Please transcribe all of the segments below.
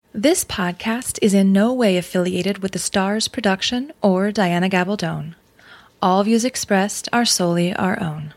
This podcast is in no way affiliated with the Stars production or Diana Gabaldon. All views expressed are solely our own.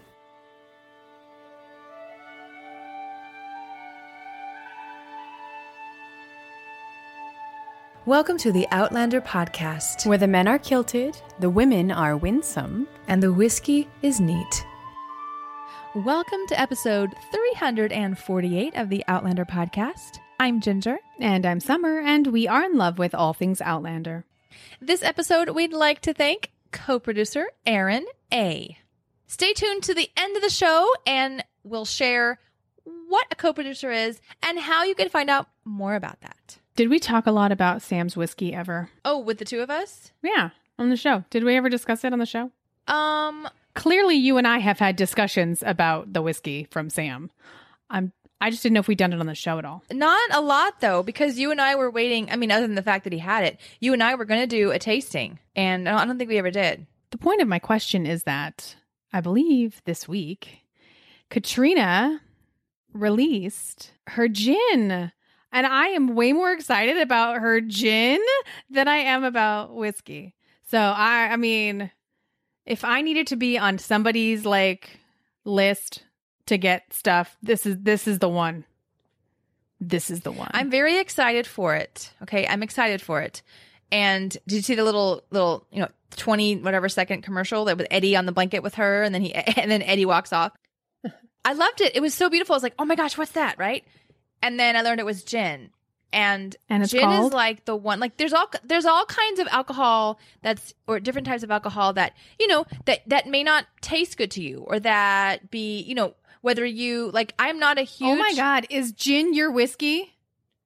Welcome to the Outlander podcast, where the men are kilted, the women are winsome, and the whiskey is neat. Welcome to episode 348 of the Outlander podcast. I'm Ginger. And I'm Summer, and we are in love with all things Outlander. This episode, we'd like to thank co-producer Aaron A. Stay tuned to the end of the show, and we'll share what a co-producer is and how you can find out more about that. Did we talk a lot about Sam's whiskey ever? Oh, with the two of us? Yeah, on the show. Did we ever discuss it on the show? Clearly, you and I have had discussions about the whiskey from Sam. I just didn't know if we'd done it on the show at all. Not a lot, though, because you and I were waiting. I mean, other than the fact that he had it, you and I were going to do a tasting, and I don't think we ever did. The point of my question is that I believe this week, Katrina released her gin. And I am way more excited about her gin than I am about whiskey. So, I mean, if I needed to be on somebody's, list to get stuff, this is the one. This is the one. I'm very excited for it. Okay, I'm excited for it. And did you see the little 20 whatever second commercial that with Eddie on the blanket with her, and then Eddie walks off? I loved it. It was so beautiful. I was like, oh my gosh, what's that, right? And then I learned it was gin. And it's gin called? is like the one, like there's all kinds of alcohol or different types of alcohol that, that may not taste good to you, or that be, whether you, I'm not a huge. Oh my God, is gin your whiskey?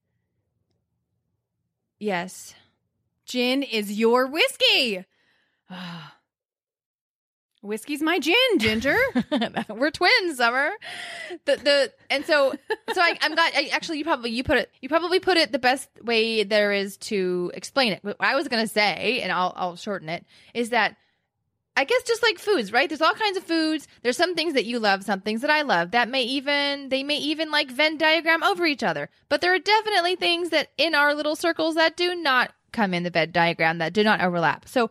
Yes. Gin is your whiskey. Whiskey's my gin, Ginger. We're twins, Summer. I'm glad. Actually, you probably put it the best way there is to explain it. What I was gonna say, and I'll shorten it, is that I guess just like foods, right? There's all kinds of foods. There's some things that you love, some things that I love. They may even like Venn diagram over each other. But there are definitely things that in our little circles that do not come in the Venn diagram, that do not overlap. So,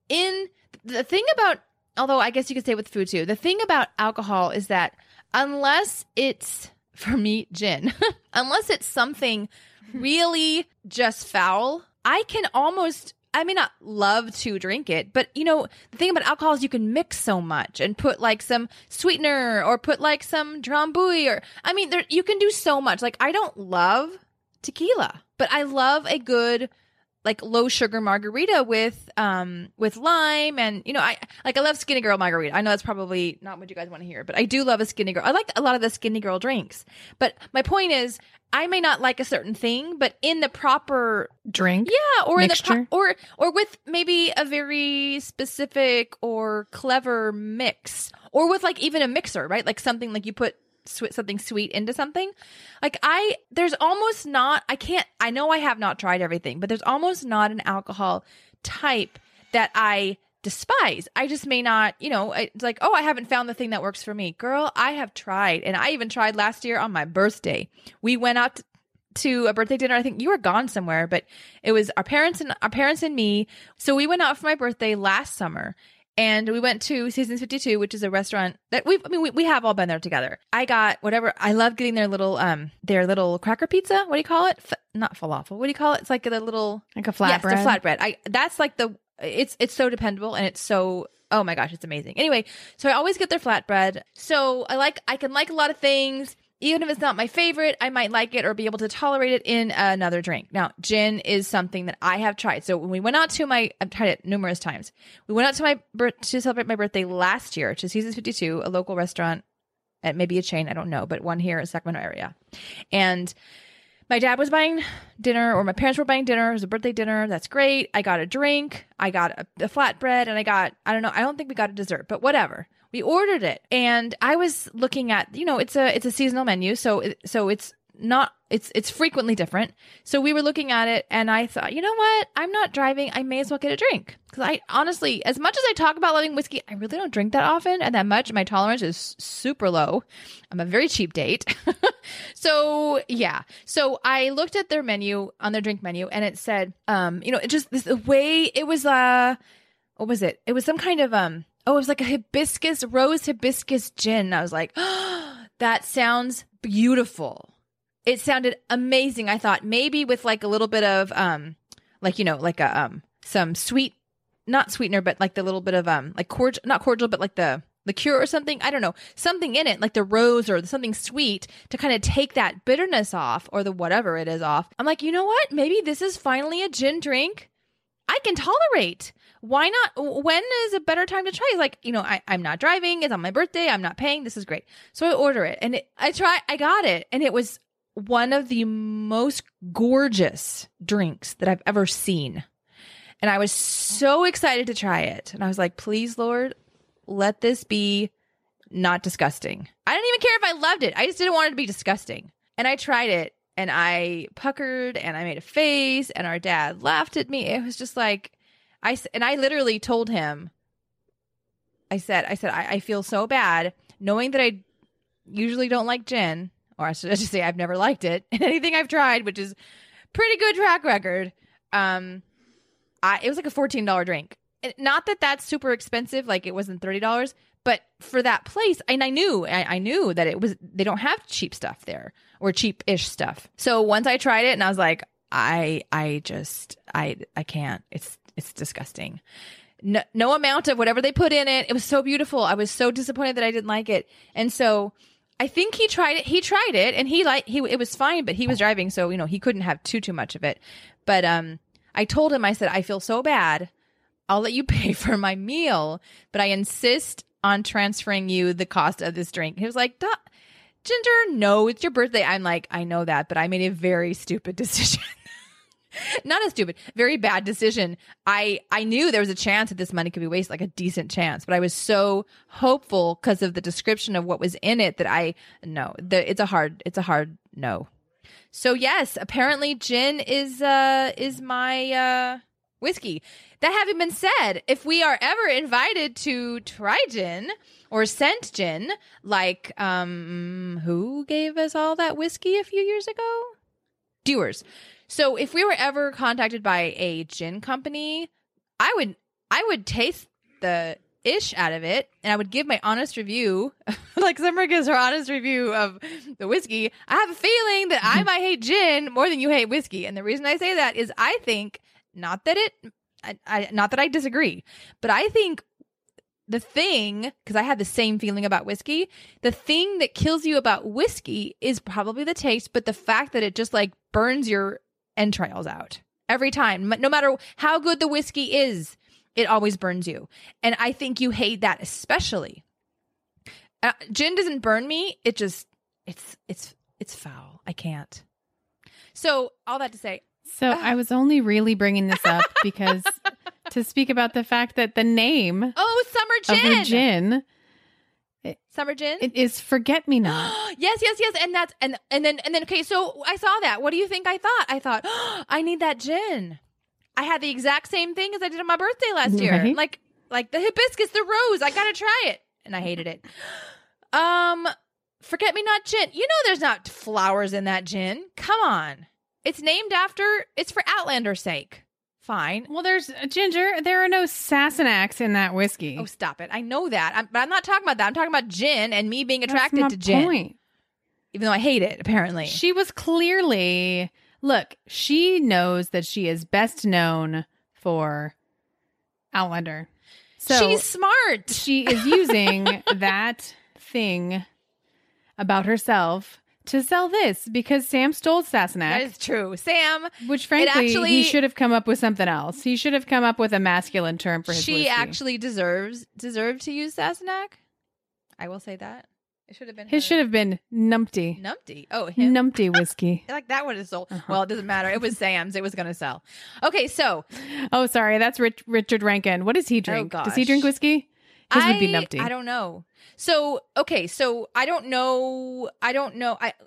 the thing about, although I guess you could say with food too, the thing about alcohol is that unless it's, for me, gin, unless it's something really just foul, I may not love to drink it, but the thing about alcohol is you can mix so much and put some sweetener or put some drambuie you can do so much. I don't love tequila, but I love a good low sugar margarita with lime, and I love Skinny Girl margarita. I know that's probably not what you guys want to hear, but I do love a Skinny Girl. I like a lot of the Skinny Girl drinks. But my point is, I may not like a certain thing, but in the proper drink, or mixture, in the or with maybe a very specific or clever mix, or with even a mixer, right? Something you put something sweet into something. There's almost not, I know I have not tried everything, but there's almost not an alcohol type that I despise. I just may not, it's I haven't found the thing that works for me. Girl, I have tried. And I even tried last year on my birthday. We went out to a birthday dinner. I think you were gone somewhere, but it was our parents and me. So we went out for my birthday last summer. And we went to Seasons 52, which is a restaurant that we have all been there together. I got whatever. I love getting their little cracker pizza. What do you call it? Not falafel. What do you call it? It's like a little, a flatbread. Yes, the flatbread. That's it's so dependable, and it's so, oh my gosh, it's amazing. Anyway, so I always get their flatbread. So I can like a lot of things. Even if it's not my favorite, I might like it or be able to tolerate it in another drink. Now, gin is something that I have tried. So when we went out I've tried it numerous times. We went out to celebrate my birthday last year to Seasons 52, a local restaurant at maybe a chain, I don't know, but one here in the Sacramento area. And my dad was buying dinner, or my parents were buying dinner. It was a birthday dinner. That's great. I got a drink. I got a flatbread, and I don't think we got a dessert, but whatever. We ordered it, and I was looking at, it's a seasonal menu, so it's it's frequently different. So we were looking at it and I thought, you know what? I'm not driving. I may as well get a drink. Because I honestly, as much as I talk about loving whiskey, I really don't drink that often and that much. My tolerance is super low. I'm a very cheap date. So yeah. So I looked at their menu on their drink menu and it said, it just this the way it was, what was it? It was some kind of, it was like a rose hibiscus gin. I was like, oh, that sounds beautiful. It sounded amazing. I thought maybe with like a little bit of some sweet, not sweetener, but like the little bit of like cordial, not cordial, but like the liqueur or something. I don't know, something in it like the rose or something sweet to kind of take that bitterness off or the whatever it is off. I'm like, you know what? Maybe this is finally a gin drink I can tolerate. Why not? When is a better time to try? Like, I'm not driving. It's on my birthday. I'm not paying. This is great. So I order it and I got it. And it was one of the most gorgeous drinks that I've ever seen. And I was so excited to try it. And I was like, please, Lord, let this be not disgusting. I didn't even care if I loved it. I just didn't want it to be disgusting. And I tried it and I puckered and I made a face and our dad laughed at me. It was just like, I literally told him, I said, I feel so bad knowing that I usually don't like gin, or I should just say I've never liked it in anything I've tried, which is pretty good track record. It was like a $14 drink. Not that that's super expensive. Like it wasn't $30, but for that place, and I knew that they don't have cheap stuff there or cheap-ish stuff. So once I tried it and I was like, I can't, it's disgusting. No amount of whatever they put in it. It was so beautiful. I was so disappointed that I didn't like it. And so I think he tried it. He tried it and it was fine, but he was driving. So, he couldn't have too much of it. But, I told him, I said, I feel so bad. I'll let you pay for my meal, but I insist on transferring you the cost of this drink. He was like, Ginger, no, it's your birthday. I'm like, I know that, but I made a very stupid decision. Not a stupid, very bad decision. I knew there was a chance that this money could be wasted, like a decent chance, but I was so hopeful because of the description of what was in it that it's a hard no. So yes, apparently gin is my whiskey. That having been said, if we are ever invited to try gin or scent gin, like who gave us all that whiskey a few years ago? Dewar's. So if we were ever contacted by a gin company, I would taste the ish out of it and I would give my honest review, like Summer gives her honest review of the whiskey. I have a feeling that I might hate gin more than you hate whiskey. And the reason I say that is I think, not that I disagree, but I think the thing, because I had the same feeling about whiskey, the thing that kills you about whiskey is probably the taste, but the fact that it just like burns your entrails out every time. No matter how good the whiskey is, it always burns you. And I think you hate that especially. Gin doesn't burn me. It just, it's foul. I can't. So all that to say. So I was only really bringing this up because to speak about the fact that the name Summer Gin. Of her gin, Summer Gin? It is Forget Me Not. Yes. And then okay, so I saw that. What do you think I thought? I thought, I need that gin. I had the exact same thing as I did on my birthday last year. Right? Like the hibiscus, the rose. I gotta try it. And I hated it. Forget Me Not gin. There's not flowers in that gin. Come on. It's for Outlander's sake. Fine. Well, there's Ginger. There are no Sassenachs in that whiskey. Oh, stop it. I know that. But I'm not talking about that. I'm talking about gin and me being attracted to gin. Point. Even though I hate it, apparently. She was clearly... Look, she knows that she is best known for Outlander. So she's smart. She is using that thing about herself to sell this because Sam stole Sassenach. That is true. Sam. Which frankly, he should have come up with something else. He should have come up with a masculine term for his whiskey. She actually deserved to use Sassenach. I will say that. It should have been his. Should have been Numpty. Numpty. Oh, him. Numpty whiskey. Like that would have sold. Uh-huh. Well, it doesn't matter. It was Sam's. It was going to sell. Okay, so. Oh, sorry. That's Richard Rankin. What does he drink? Oh, gosh. Does he drink whiskey? His would be Numpty. I don't know. So, okay. So I don't know.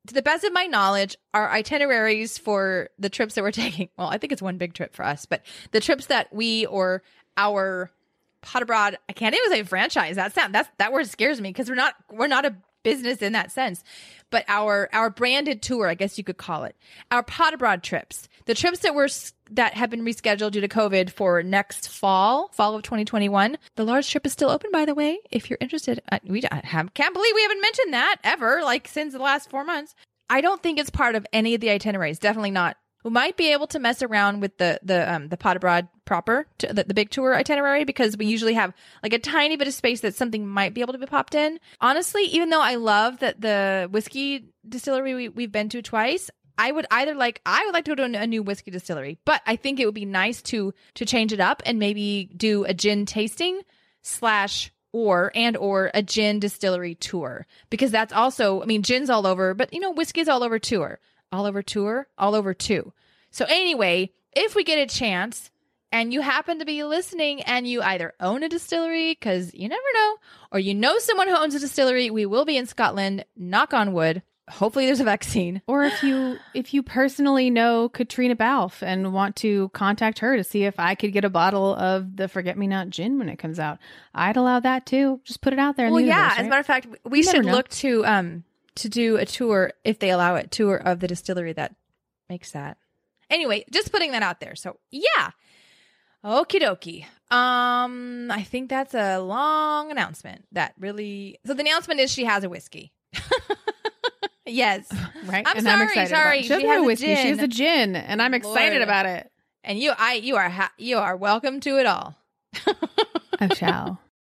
to the best of my knowledge, our itineraries for the trips that we're taking, well, I think it's one big trip for us, but the trips that we or our Pot Abroad, I can't even say franchise. That word scares me because we're not a business in that sense. But our branded tour, I guess you could call it, our Pot Abroad trips, the trips that have been rescheduled due to COVID for next fall of 2021. The large trip is still open, by the way, if you're interested. Can't believe we haven't mentioned that ever, like since the last 4 months. I don't think it's part of any of the itineraries. Definitely not. We might be able to mess around with the Pot Abroad proper, the big tour itinerary, because we usually have like a tiny bit of space that something might be able to be popped in. Honestly, even though I love that the whiskey distillery we've been to twice, I would like to go to a new whiskey distillery, but I think it would be nice to change it up and maybe do a gin tasting / or a gin distillery tour, because that's also, I mean, gin's all over, but whiskey's all over tour. All over tour, all over too. So anyway, if we get a chance and you happen to be listening and you either own a distillery, because you never know, or someone who owns a distillery, we will be in Scotland, knock on wood. Hopefully there's a vaccine. Or if you personally know Katrina Balfe and want to contact her to see if I could get a bottle of the Forget Me Not gin when it comes out, I'd allow that too. Just put it out there. Well, in the universe, yeah. As right? a matter of fact, we should look to do a tour, if they allow it, tour of the distillery that makes that. Anyway, just putting that out there. So yeah. Okie dokie. I think that's a long announcement. So the announcement is she has a whiskey. Yes. Right. I'm and sorry. I'm excited Sorry. She has a whiskey. She has a gin, and I'm excited Lord. about it. And you are welcome to it all. I shall.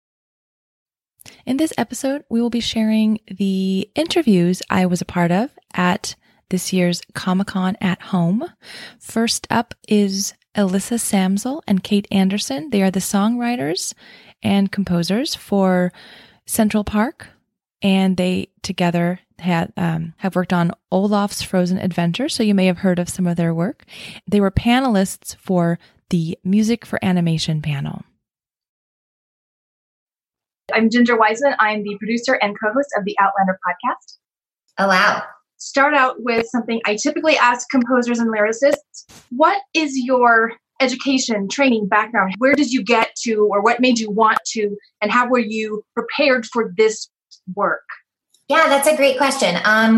In this episode, we will be sharing the interviews I was a part of at this year's Comic-Con at Home. First up is Alyssa Samsel and Kate Anderson. They are the songwriters and composers for Central Park, and they together have worked on Olaf's Frozen Adventure, so you may have heard of some of their work. They were panelists for the Music for Animation panel. I'm Ginger Wiseman. I'm the producer and co-host of the Outlander podcast. Oh, wow. Start out with something I typically ask composers and lyricists. What is your education, training, background? Where did you get to, or what made you want to, and how were you prepared for this work? Yeah, that's a great question.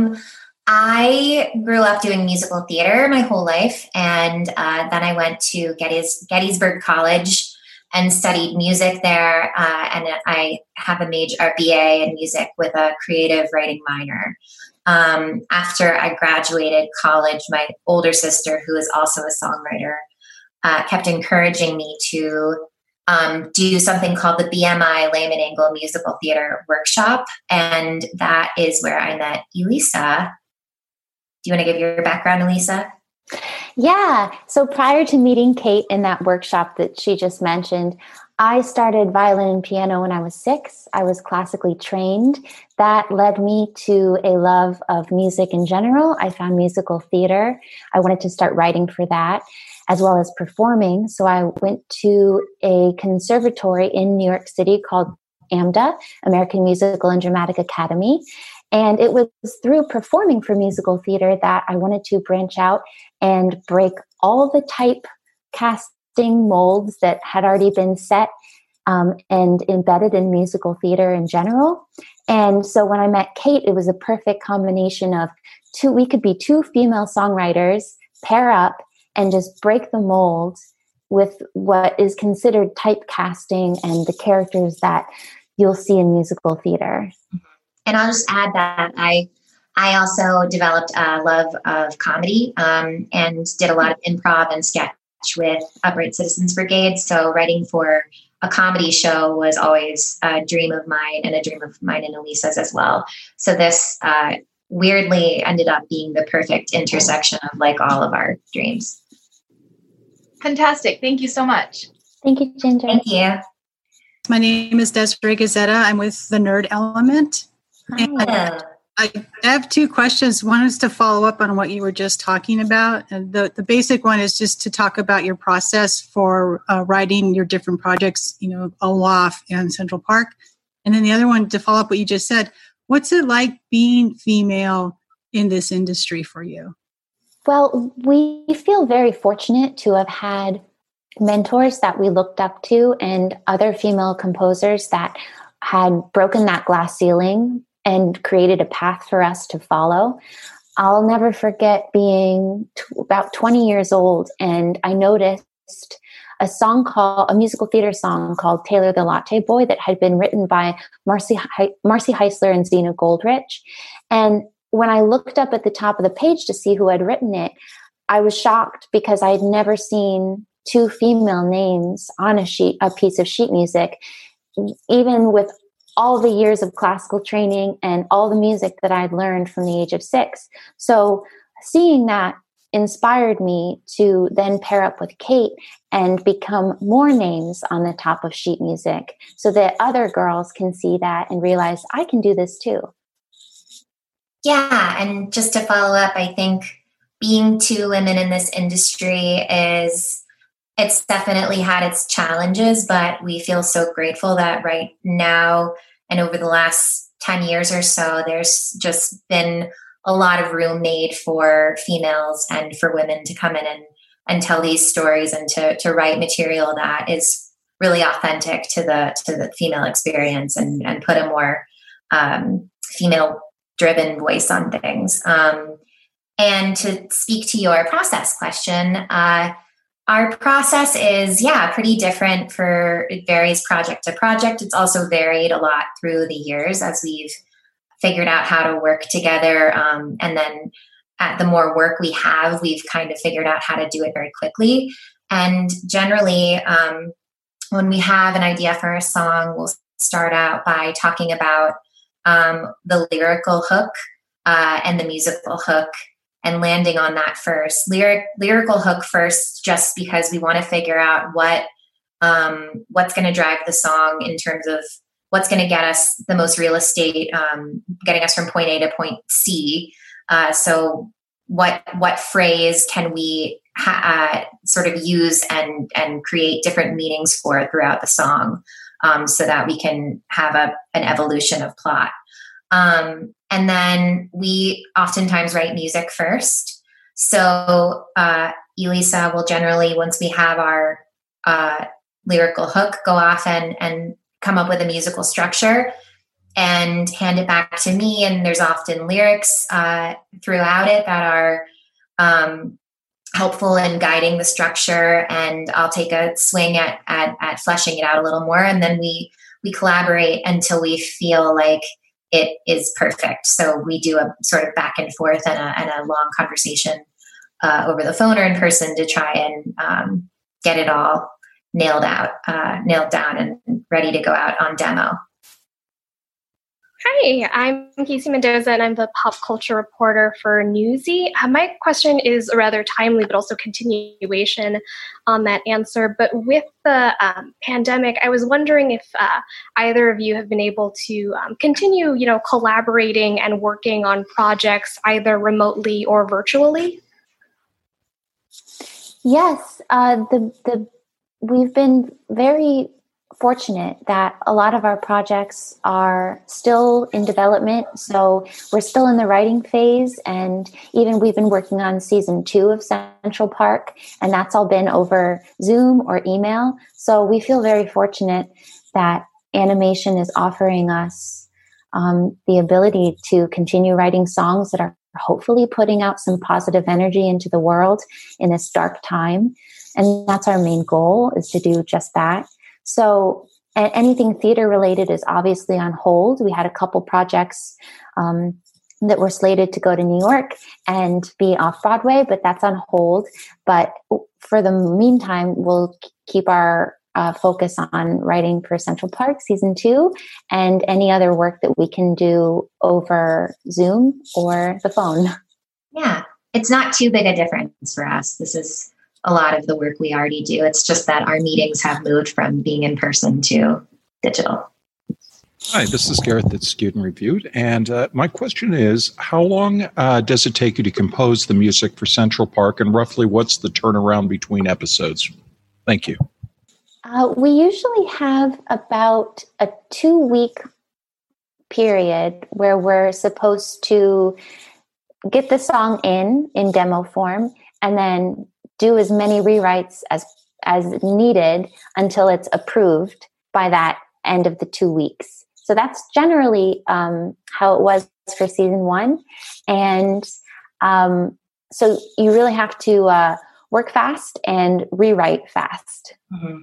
I grew up doing musical theater my whole life, and then I went to Gettysburg College and studied music there. And I have a BA in music with a creative writing minor. After I graduated college, my older sister, who is also a songwriter, kept encouraging me to do something called the BMI Layman Angle Musical Theater Workshop. And that is where I met Elisa. Do you want to give your background, Elisa? Yeah. So prior to meeting Kate in that workshop that she just mentioned, I started violin and piano when I was 6. I was classically trained. That led me to a love of music in general. I found musical theater. I wanted to start writing for that, as well as performing. So I went to a conservatory in New York City called AMDA, American Musical and Dramatic Academy. And it was through performing for musical theater that I wanted to branch out and break all the type casting molds that had already been set and embedded in musical theater in general. And so when I met Kate, it was a perfect combination of we could be 2 female songwriters, pair up, and just break the mold with what is considered typecasting and the characters that you'll see in musical theater. And I'll just add that I also developed a love of comedy and did a lot of improv and sketch with Upright Citizens Brigade. So writing for a comedy show was always a dream of mine, and a dream of mine and Elisa's as well. So this weirdly ended up being the perfect intersection of like all of our dreams. Fantastic. Thank you so much. Thank you, Ginger. Thank you. My name is Desiree Gazetta. I'm with the Nerd Element. And I have 2 questions. One is to follow up on what you were just talking about. And the basic one is just to talk about your process for writing your different projects, Olaf and Central Park. And then the other one, to follow up what you just said, what's it like being female in this industry for you? Well, we feel very fortunate to have had mentors that we looked up to and other female composers that had broken that glass ceiling and created a path for us to follow. I'll never forget being about 20 years old, and I noticed a musical theater song called Taylor the Latte Boy that had been written by Marcy Heisler and Zena Goldrich. And when I looked up at the top of the page to see who had written it, I was shocked because I had never seen two female names on a piece of sheet music, even with all the years of classical training and all the music that I'd learned from the age of 6. So seeing that inspired me to then pair up with Kate and become more names on the top of sheet music so that other girls can see that and realize I can do this too. Yeah, and just to follow up, I think being two women in this industry it's definitely had its challenges, but we feel so grateful that right now and over the last 10 years or so, there's just been a lot of room made for females and for women to come in and tell these stories and to write material that is really authentic to the female experience and put a more female driven voice on things. And to speak to your process question, our process is, pretty different it varies project to project. It's also varied a lot through the years as we've figured out how to work together. And then the more work we have, we've kind of figured out how to do it very quickly. And generally, when we have an idea for a song, we'll start out by talking about the lyrical hook and the musical hook, and landing on that first. Lyrical hook first, just because we want to figure out what's going to drive the song in terms of what's going to get us the most real estate, getting us from point A to point C. So what phrase can we sort of use and create different meanings for throughout the song, so that we can have an evolution of plot. And then we oftentimes write music first. So Elisa will generally, once we have our lyrical hook, go off and come up with a musical structure and hand it back to me. And there's often lyrics throughout it that are helpful in guiding the structure. And I'll take a swing at fleshing it out a little more. And then we collaborate until we feel like it is perfect. So we do a sort of back and forth and a long conversation over the phone or in person to try and get it all nailed down and ready to go out on demo. Hi, I'm Casey Mendoza, and I'm the pop culture reporter for Newsy. My question is rather timely, but also continuation on that answer. But with the pandemic, I was wondering if either of you have been able to continue, collaborating and working on projects either remotely or virtually. Yes, we've been very fortunate that a lot of our projects are still in development. So we're still in the writing phase, and even we've been working on season 2 of Central Park, and that's all been over Zoom or email. So we feel very fortunate that animation is offering us the ability to continue writing songs that are hopefully putting out some positive energy into the world in this dark time. And that's our main goal, is to do just that. So anything theater related is obviously on hold. We had a couple projects that were slated to go to New York and be off Broadway, but that's on hold. But for the meantime, we'll keep our focus on writing for Central Park season 2 and any other work that we can do over Zoom or the phone. Yeah, it's not too big a difference for us. This is a lot of the work we already do. It's just that our meetings have moved from being in person to digital. Hi, this is Gareth at Skewed and Reviewed. And my question is, how long does it take you to compose the music for Central Park, and roughly what's the turnaround between episodes? Thank you. We usually have about a 2-week period where we're supposed to get the song in demo form, and then do as many rewrites as needed until it's approved by that end of the 2 weeks. So that's generally how it was for season 1. And so you really have to work fast and rewrite fast. Mm-hmm.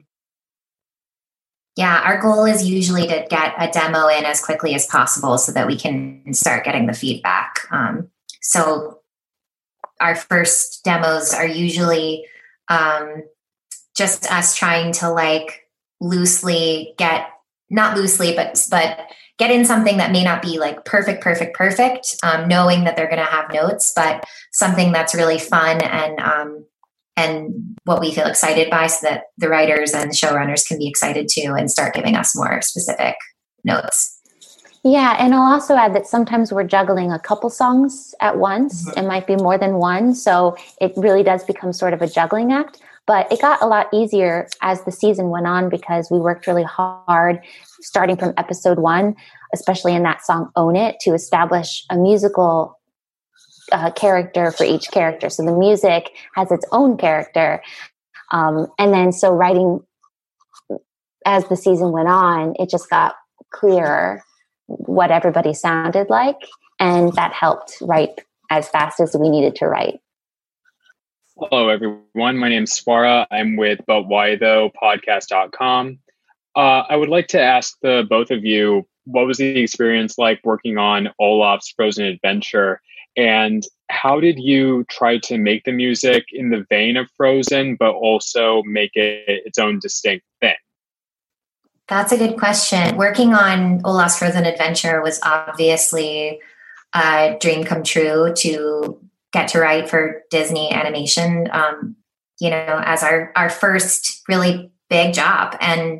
Yeah, our goal is usually to get a demo in as quickly as possible so that we can start getting the feedback. So our first demos are usually just us trying to like loosely get, not loosely, but get in something that may not be like perfect, knowing that they're going to have notes, but something that's really fun and what we feel excited by, so that the writers and showrunners can be excited too and start giving us more specific notes. Yeah, and I'll also add that sometimes we're juggling a couple songs at once. Mm-hmm. It might be more than one, so it really does become sort of a juggling act. But it got a lot easier as the season went on because we worked really hard, starting from episode 1, especially in that song "Own It," to establish a musical character for each character. So the music has its own character. And then so writing as the season went on, it just got clearer what everybody sounded like. And that helped write as fast as we needed to write. Hello, everyone. My name is Swara. I'm with But Why Though podcast.com. I would like to ask the both of you, what was the experience like working on Olaf's Frozen Adventure? And how did you try to make the music in the vein of Frozen, but also make it its own distinct thing? That's a good question. Working on Olaf's Frozen Adventure was obviously a dream come true to get to write for Disney Animation, as our first really big job. And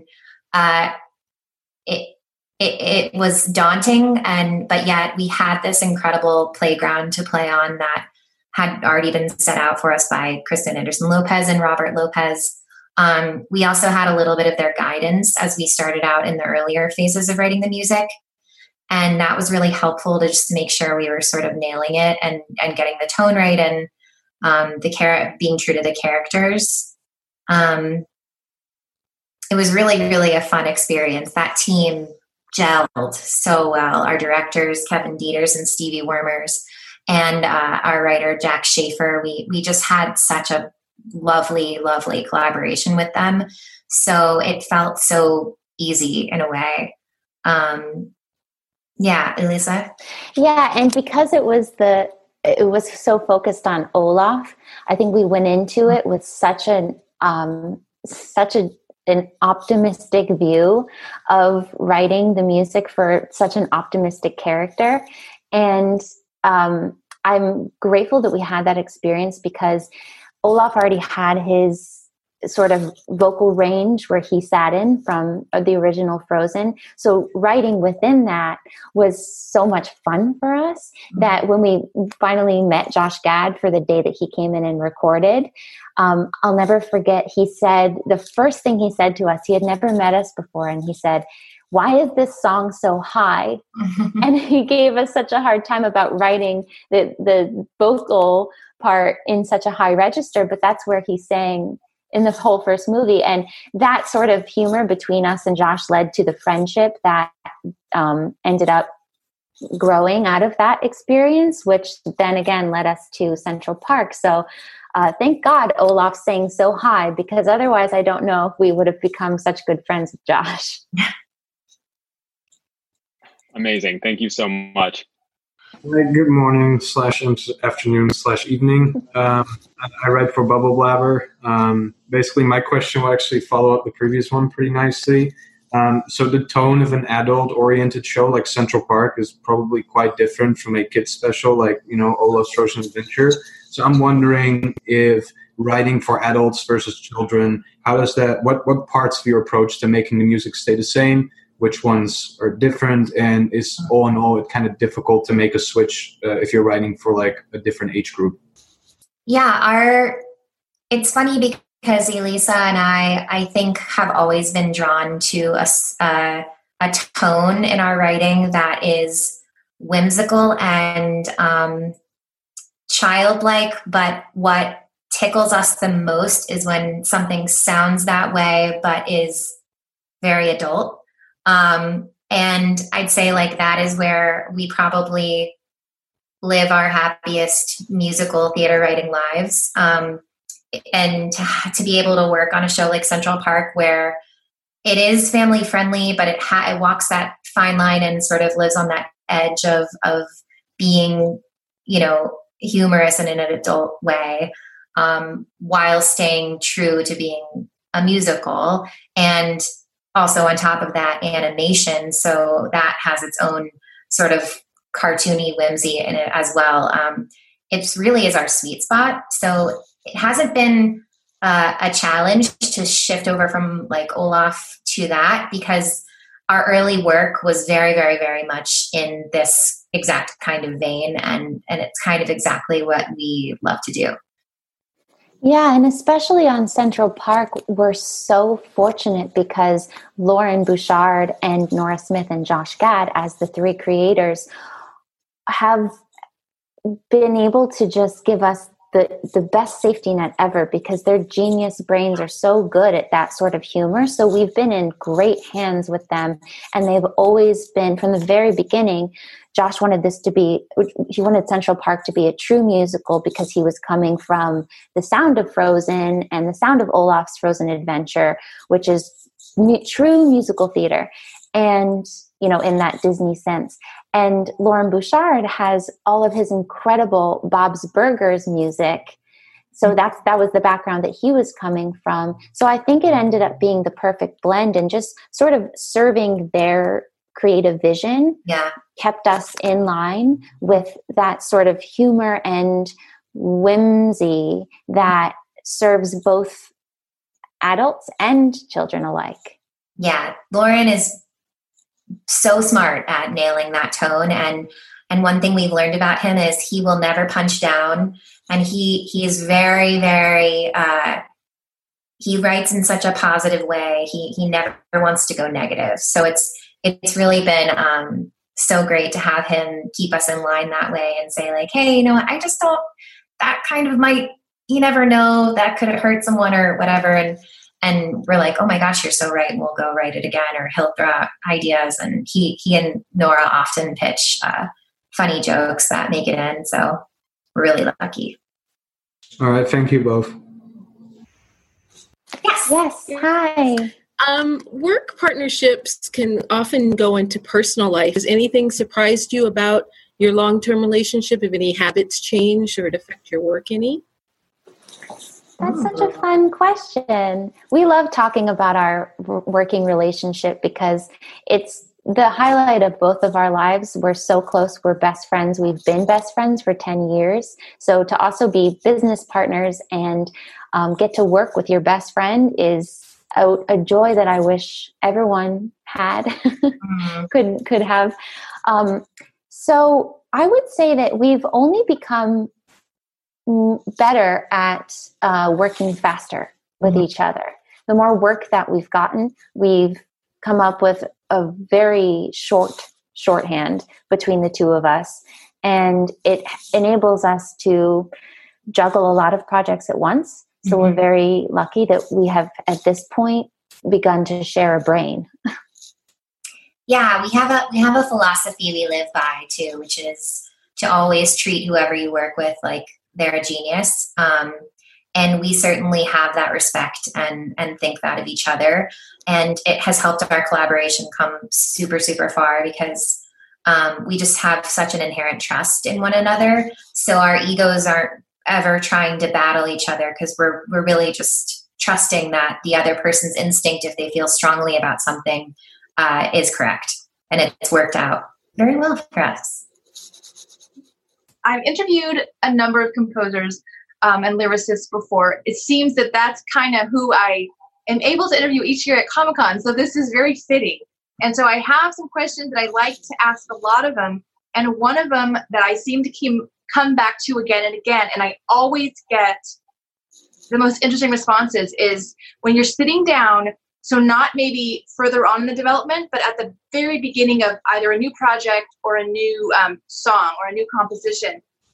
it was daunting, but yet we had this incredible playground to play on that had already been set out for us by Kristen Anderson Lopez and Robert Lopez. We also had a little bit of their guidance as we started out in the earlier phases of writing the music. And that was really helpful to just make sure we were sort of nailing it and getting the tone right and being true to the characters. It was really, really a fun experience. That team gelled so well. Our directors, Kevin Dieters and Stevie Wormers, and our writer, Jack Schaefer, we just had such a lovely, lovely collaboration with them. So it felt so easy in a way. Yeah, Elisa? Yeah, and because it was so focused on Olaf, I think we went into it with such an optimistic view of writing the music for such an optimistic character. And I'm grateful that we had that experience because Olaf already had his sort of vocal range where he sat in from the original Frozen. So writing within that was so much fun for us that when we finally met Josh Gad for the day that he came in and recorded, I'll never forget, he said, the first thing he said to us, he had never met us before, and he said, "Why is this song so high?" And he gave us such a hard time about writing the vocal part in such a high register, but that's where he sang in the whole first movie. And that sort of humor between us and Josh led to the friendship that ended up growing out of that experience, which then again led us to Central Park. So thank God Olaf sang so high, because otherwise I don't know if we would have become such good friends with Josh. Amazing. Thank you so much. Good morning / afternoon / evening. I write for Bubble Blabber. Basically, my question will actually follow up the previous one pretty nicely. So the tone of an adult-oriented show like Central Park is probably quite different from a kids special like, Olaf's Frozen Adventure. So I'm wondering if writing for adults versus children, how does that? What parts of your approach to making the music stay the same? Which ones are different, and is all in all it kind of difficult to make a switch if you're writing for like a different age group? Yeah, it's funny because Elisa and I think have always been drawn to a tone in our writing that is whimsical and childlike, but what tickles us the most is when something sounds that way but is very adult. And I'd say like that is where we probably live our happiest musical theater writing lives. And to be able to work on a show like Central Park, where it is family friendly, but it walks that fine line and sort of lives on that edge of being, humorous in an adult way, while staying true to being a musical. And also on top of that, animation. So that has its own sort of cartoony whimsy in it as well. It really is our sweet spot. So it hasn't been a challenge to shift over from like Olaf to that, because our early work was very, very, very much in this exact kind of vein. And it's kind of exactly what we love to do. Yeah, and especially on Central Park, we're so fortunate because Lauren Bouchard and Nora Smith and Josh Gad, as the three creators, have been able to just give us the best safety net ever, because their genius brains are so good at that sort of humor. So we've been in great hands with them, and they've always been, from the very beginning, Josh wanted he wanted Central Park to be a true musical because he was coming from the sound of Frozen and the sound of Olaf's Frozen Adventure, which is true musical theater. And, in that Disney sense. And Lauren Bouchard has all of his incredible Bob's Burgers music. So that was the background that he was coming from. So I think it ended up being the perfect blend, and just sort of serving their creative vision kept us in line with that sort of humor and whimsy that serves both adults and children alike. Yeah, Lauren is so smart at nailing that tone. And one thing we've learned about him is he will never punch down. And he is very, very, he writes in such a positive way. He never wants to go negative. So it's really been so great to have him keep us in line that way and say like, hey, I just don't, that kind of might, you never know, that could hurt someone or whatever. And we're like, oh my gosh, you're so right. And we'll go write it again. Or he'll throw out ideas. And he and Nora often pitch funny jokes that make it in. So we're really lucky. All right. Thank you both. Yes. Hi. Work partnerships can often go into personal life. Has anything surprised you about your long-term relationship? Have any habits changed or it affect your work any? That's such a fun question. We love talking about our working relationship because it's the highlight of both of our lives. We're so close. We're best friends. We've been best friends for 10 years. So to also be business partners and get to work with your best friend is a joy that I wish everyone had, could have. So I would say that we've only become better at working faster with each other. The more work that we've gotten, we've come up with a very shorthand between the two of us, and it enables us to juggle a lot of projects at once. So we're very lucky that we have at this point begun to share a brain. Yeah, we have a philosophy we live by too, which is to always treat whoever you work with like they're a genius. And we certainly have that respect and think that of each other. And it has helped our collaboration come super, super far because we just have such an inherent trust in one another. So our egos aren't ever trying to battle each other because we're really just trusting that the other person's instinct, if they feel strongly about something, is correct. And it's worked out very well for us. I've interviewed a number of composers and lyricists before. It seems that that's kind of who I am able to interview each year at Comic-Con. So this is very fitting. And so I have some questions that I like to ask a lot of them. And one of them that I seem to come back to again and again, and I always get the most interesting responses, is when you're sitting down, so not maybe further on in the development, but at the very beginning of either a new project or a new song or a new composition.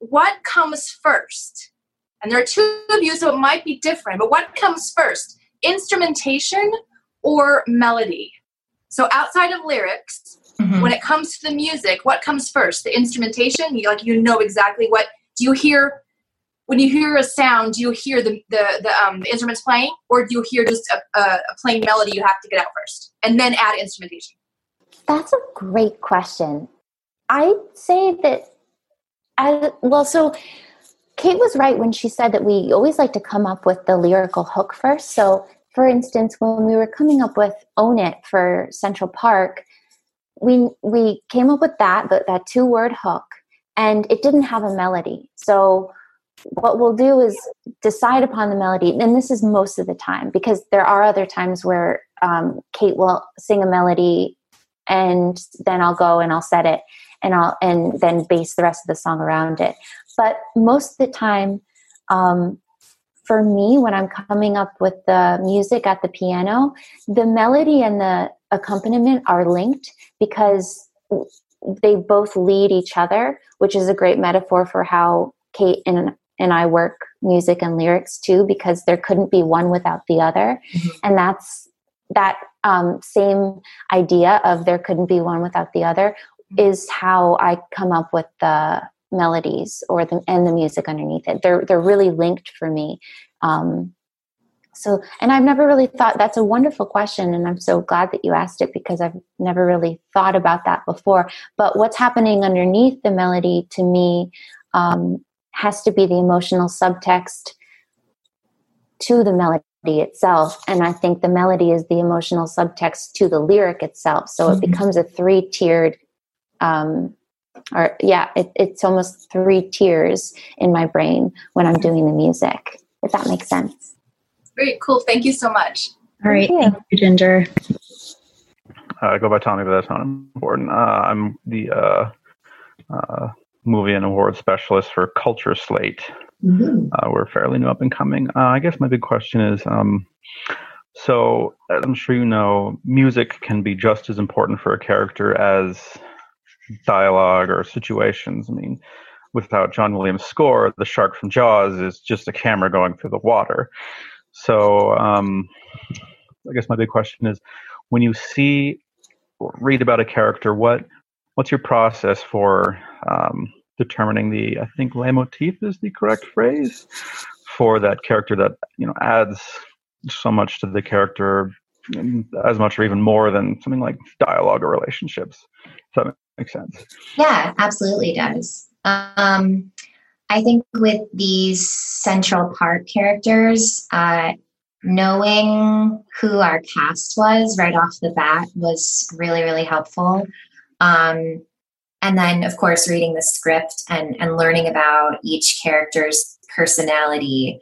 what comes first? And there are two of you, so it might be different, but what comes first? Instrumentation or melody? So outside of lyrics, when it comes to the music, what comes first? The instrumentation? You know exactly what, do you hear, when you hear a sound, do you hear the instruments playing, or do you hear just a plain melody you have to get out first and then add instrumentation? That's a great question. I'd say that, so Kate was right when she said that we always like to come up with the lyrical hook first. So, for instance, when we were coming up with Own It for Central Park, we came up with that 2-word hook, and it didn't have a melody. So what we'll do is decide upon the melody, and this is most of the time, because there are other times where Kate will sing a melody, and then I'll go and I'll set it, and then base the rest of the song around it. But most of the time, for me, when I'm coming up with the music at the piano, the melody and the accompaniment are linked because they both lead each other, which is a great metaphor for how Kate and I work music and lyrics too, because there couldn't be one without the other. And that's that same idea of there couldn't be one without the other is how I come up with the melodies and the music underneath it. They're really linked for me. And I've never really thought, that's a wonderful question, and I'm so glad that you asked it, because I've never really thought about that before. But what's happening underneath the melody to me has to be the emotional subtext to the melody itself. And I think the melody is the emotional subtext to the lyric itself. So it becomes a 3-tiered, it's almost 3 tiers in my brain when I'm doing the music, if that makes sense. Great, cool. Thank you so much. All right. Thank you, Ginger. I go by Tommy, but that's not important. I'm the movie and award specialist for Culture Slate. We're fairly new up and coming. I guess my big question is, so I'm sure you know, music can be just as important for a character as dialogue or situations. I mean, without John Williams' score, the shark from Jaws is just a camera going through the water. So I guess my big question is, when you see or read about a character, what's your process for determining I think leitmotif is the correct phrase for that character that, adds so much to the character, as much or even more than something like dialogue or relationships, if that makes sense? Yeah, absolutely does. I think with these Central Park characters, knowing who our cast was right off the bat was really, really helpful. And then, of course, reading the script and learning about each character's personality.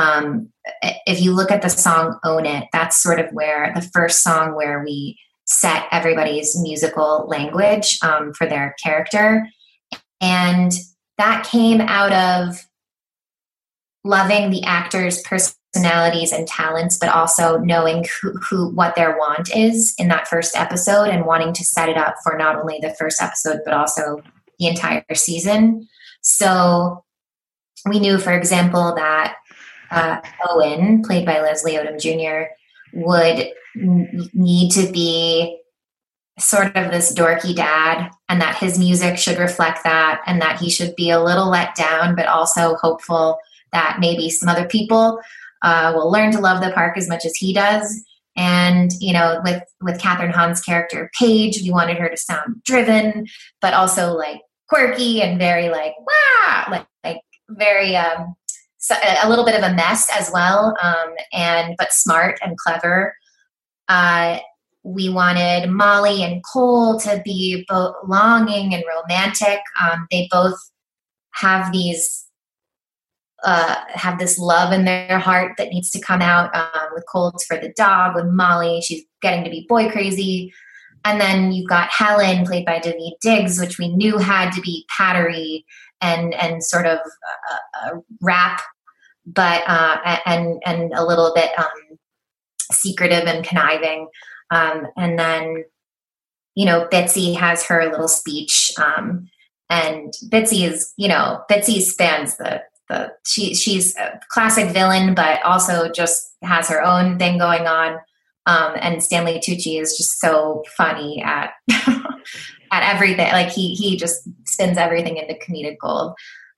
If you look at the song Own It, that's sort of where the first song where we set everybody's musical language for their character. And that came out of loving the actors' personalities and talents, but also knowing what their want is in that first episode and wanting to set it up for not only the first episode, but also the entire season. So we knew, for example, that Owen, played by Leslie Odom Jr., would need to be sort of this dorky dad, and that his music should reflect that, and that he should be a little let down, but also hopeful that maybe some other people will learn to love the park as much as he does. And, with Catherine Hahn's character, Paige, we wanted her to sound driven, but also like quirky and very like, wow, like very, a little bit of a mess as well. But smart and clever. We wanted Molly and Cole to be both longing and romantic. They both have this love in their heart that needs to come out. With Cole, it's for the dog. With Molly, she's getting to be boy crazy. And then you've got Helen, played by Daveed Diggs, which we knew had to be pattery and sort of rap, but and a little bit secretive and conniving. And then, Betsy has her little speech. And Bitsy spans she's a classic villain, but also just has her own thing going on. And Stanley Tucci is just so funny at at everything. Like he just spins everything into comedic gold.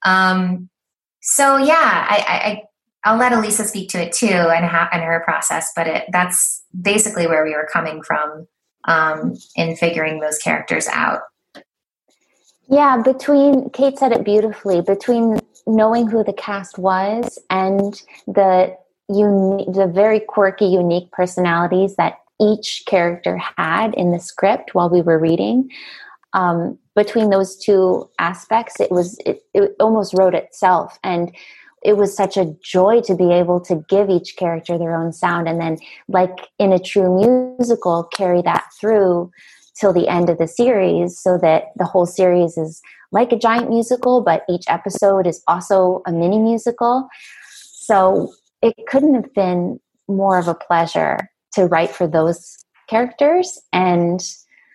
So yeah, I'll let Elisa speak to it too and her process, but that's basically where we were coming from in figuring those characters out. Yeah, Kate said it beautifully, between knowing who the cast was and the very quirky, unique personalities that each character had in the script while we were reading. Between those two aspects, it almost wrote itself. And it was such a joy to be able to give each character their own sound. And then, like in a true musical, carry that through till the end of the series, so that the whole series is like a giant musical, but each episode is also a mini musical. So it couldn't have been more of a pleasure to write for those characters and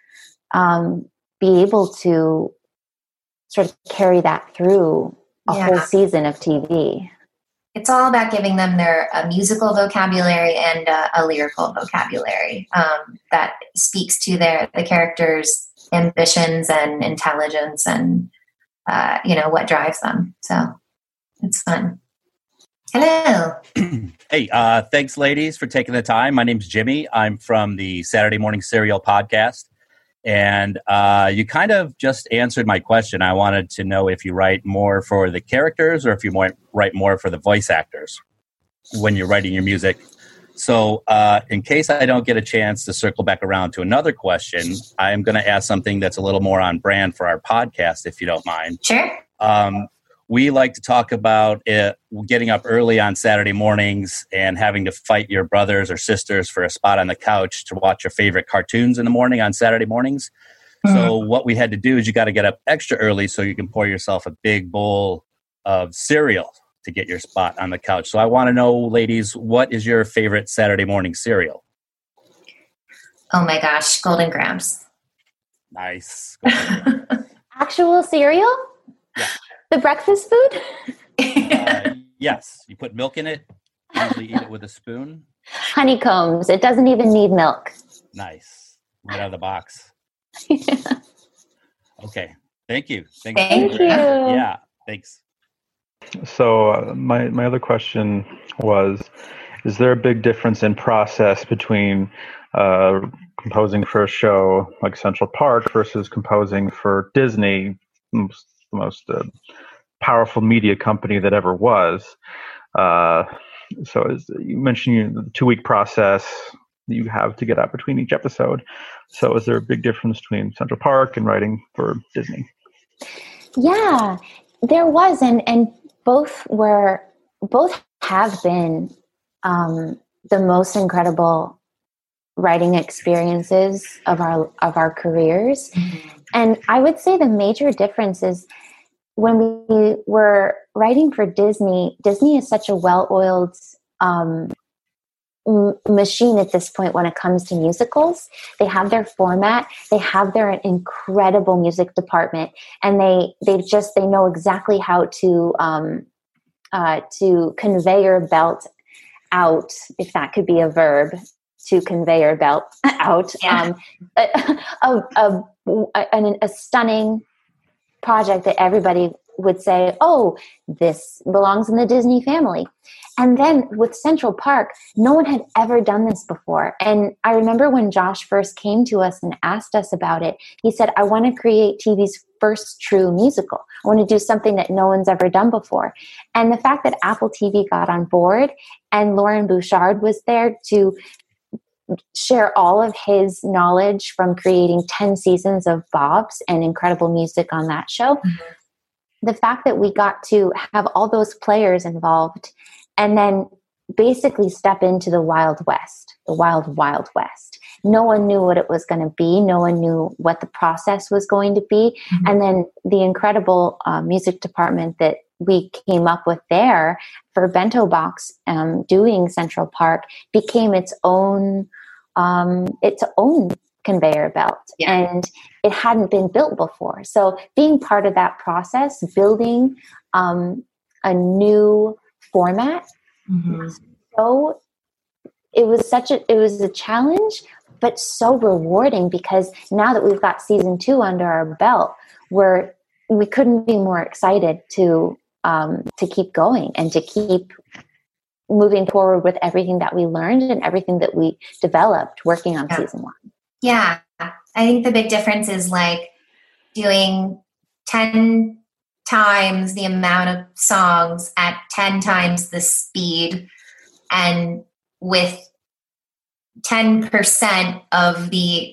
be able to sort of carry that through a whole season of TV. It's all about giving them their musical vocabulary and a lyrical vocabulary that speaks to the characters' ambitions and intelligence and what drives them. So it's fun. Hello. Hey, thanks, ladies, for taking the time. My name's Jimmy. I'm from the Saturday Morning Serial podcast. And you kind of just answered my question. I wanted to know if you write more for the characters or if you write more for the voice actors when you're writing your music. So in case I don't get a chance to circle back around to another question, I'm going to ask something that's a little more on brand for our podcast, if you don't mind. Sure. We like to talk about getting up early on Saturday mornings and having to fight your brothers or sisters for a spot on the couch to watch your favorite cartoons in the morning on Saturday mornings. Mm-hmm. So what we had to do is you got to get up extra early so you can pour yourself a big bowl of cereal to get your spot on the couch. So I want to know, ladies, what is your favorite Saturday morning cereal? Oh my gosh, Golden Grams. Nice. Actual cereal? Yeah. The breakfast food? Yes. You put milk in it. Usually eat it with a spoon. Honeycombs. It doesn't even need milk. Nice. Right out of the box. Yeah. Okay. Thank you. Thank you. Yeah. Thanks. So my other question was, is there a big difference in process between composing for a show like Central Park versus composing for Disney, the most powerful media company that ever was? So you mentioned the 2-week process that you have to get out between each episode. So is there a big difference between Central Park and writing for Disney? Yeah, there was, and both have been the most incredible writing experiences of our careers. Mm-hmm. And I would say the major difference is when we were writing for Disney is such a well-oiled machine at this point when it comes to musicals. They have their format, they have their incredible music department, and they know exactly how to conveyor belt out, if that could be a verb, to conveyor belt out a stunning project that everybody would say, oh, this belongs in the Disney family. And then with Central Park, no one had ever done this before. And I remember when Josh first came to us and asked us about it, he said, I want to create TV's first true musical. I want to do something that no one's ever done before. And the fact that Apple TV got on board and Lauren Bouchard was there to share all of his knowledge from creating 10 seasons of Bob's and incredible music on that show. Mm-hmm. The fact that we got to have all those players involved and then basically step into the Wild West, the wild, wild West. No one knew what it was going to be. No one knew what the process was going to be. Mm-hmm. And then the incredible music department that we came up with there for Bento Box doing Central Park became its own conveyor belt, and it hadn't been built before. So being part of that process, building a new format, so it was a challenge, but so rewarding, because now that we've got season 2 under our belt, we couldn't be more excited to keep going and to keep moving forward with everything that we learned and everything that we developed working on season 1. Yeah. I think the big difference is like doing 10 times the amount of songs at 10 times the speed and with 10% of the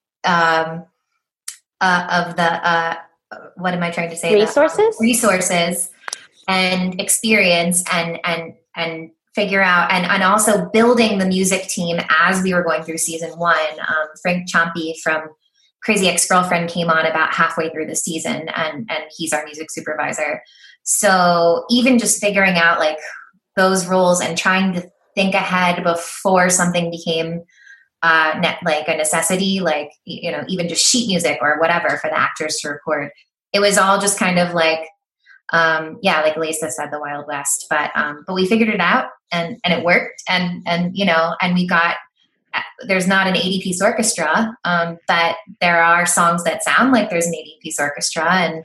what am I trying to say? Resources and experience and figure out, and also building the music team as we were going through season 1. Frank Ciampi from Crazy Ex-Girlfriend came on about halfway through the season, and he's our music supervisor. So even just figuring out like those roles and trying to think ahead before something became like a necessity, like, you know, even just sheet music or whatever for the actors to record. It was all just kind of like, like Lisa said, the Wild West, but we figured it out and it worked. And, you know, and we got, there's not an 80-piece orchestra, but there are songs that sound like there's an 80-piece orchestra,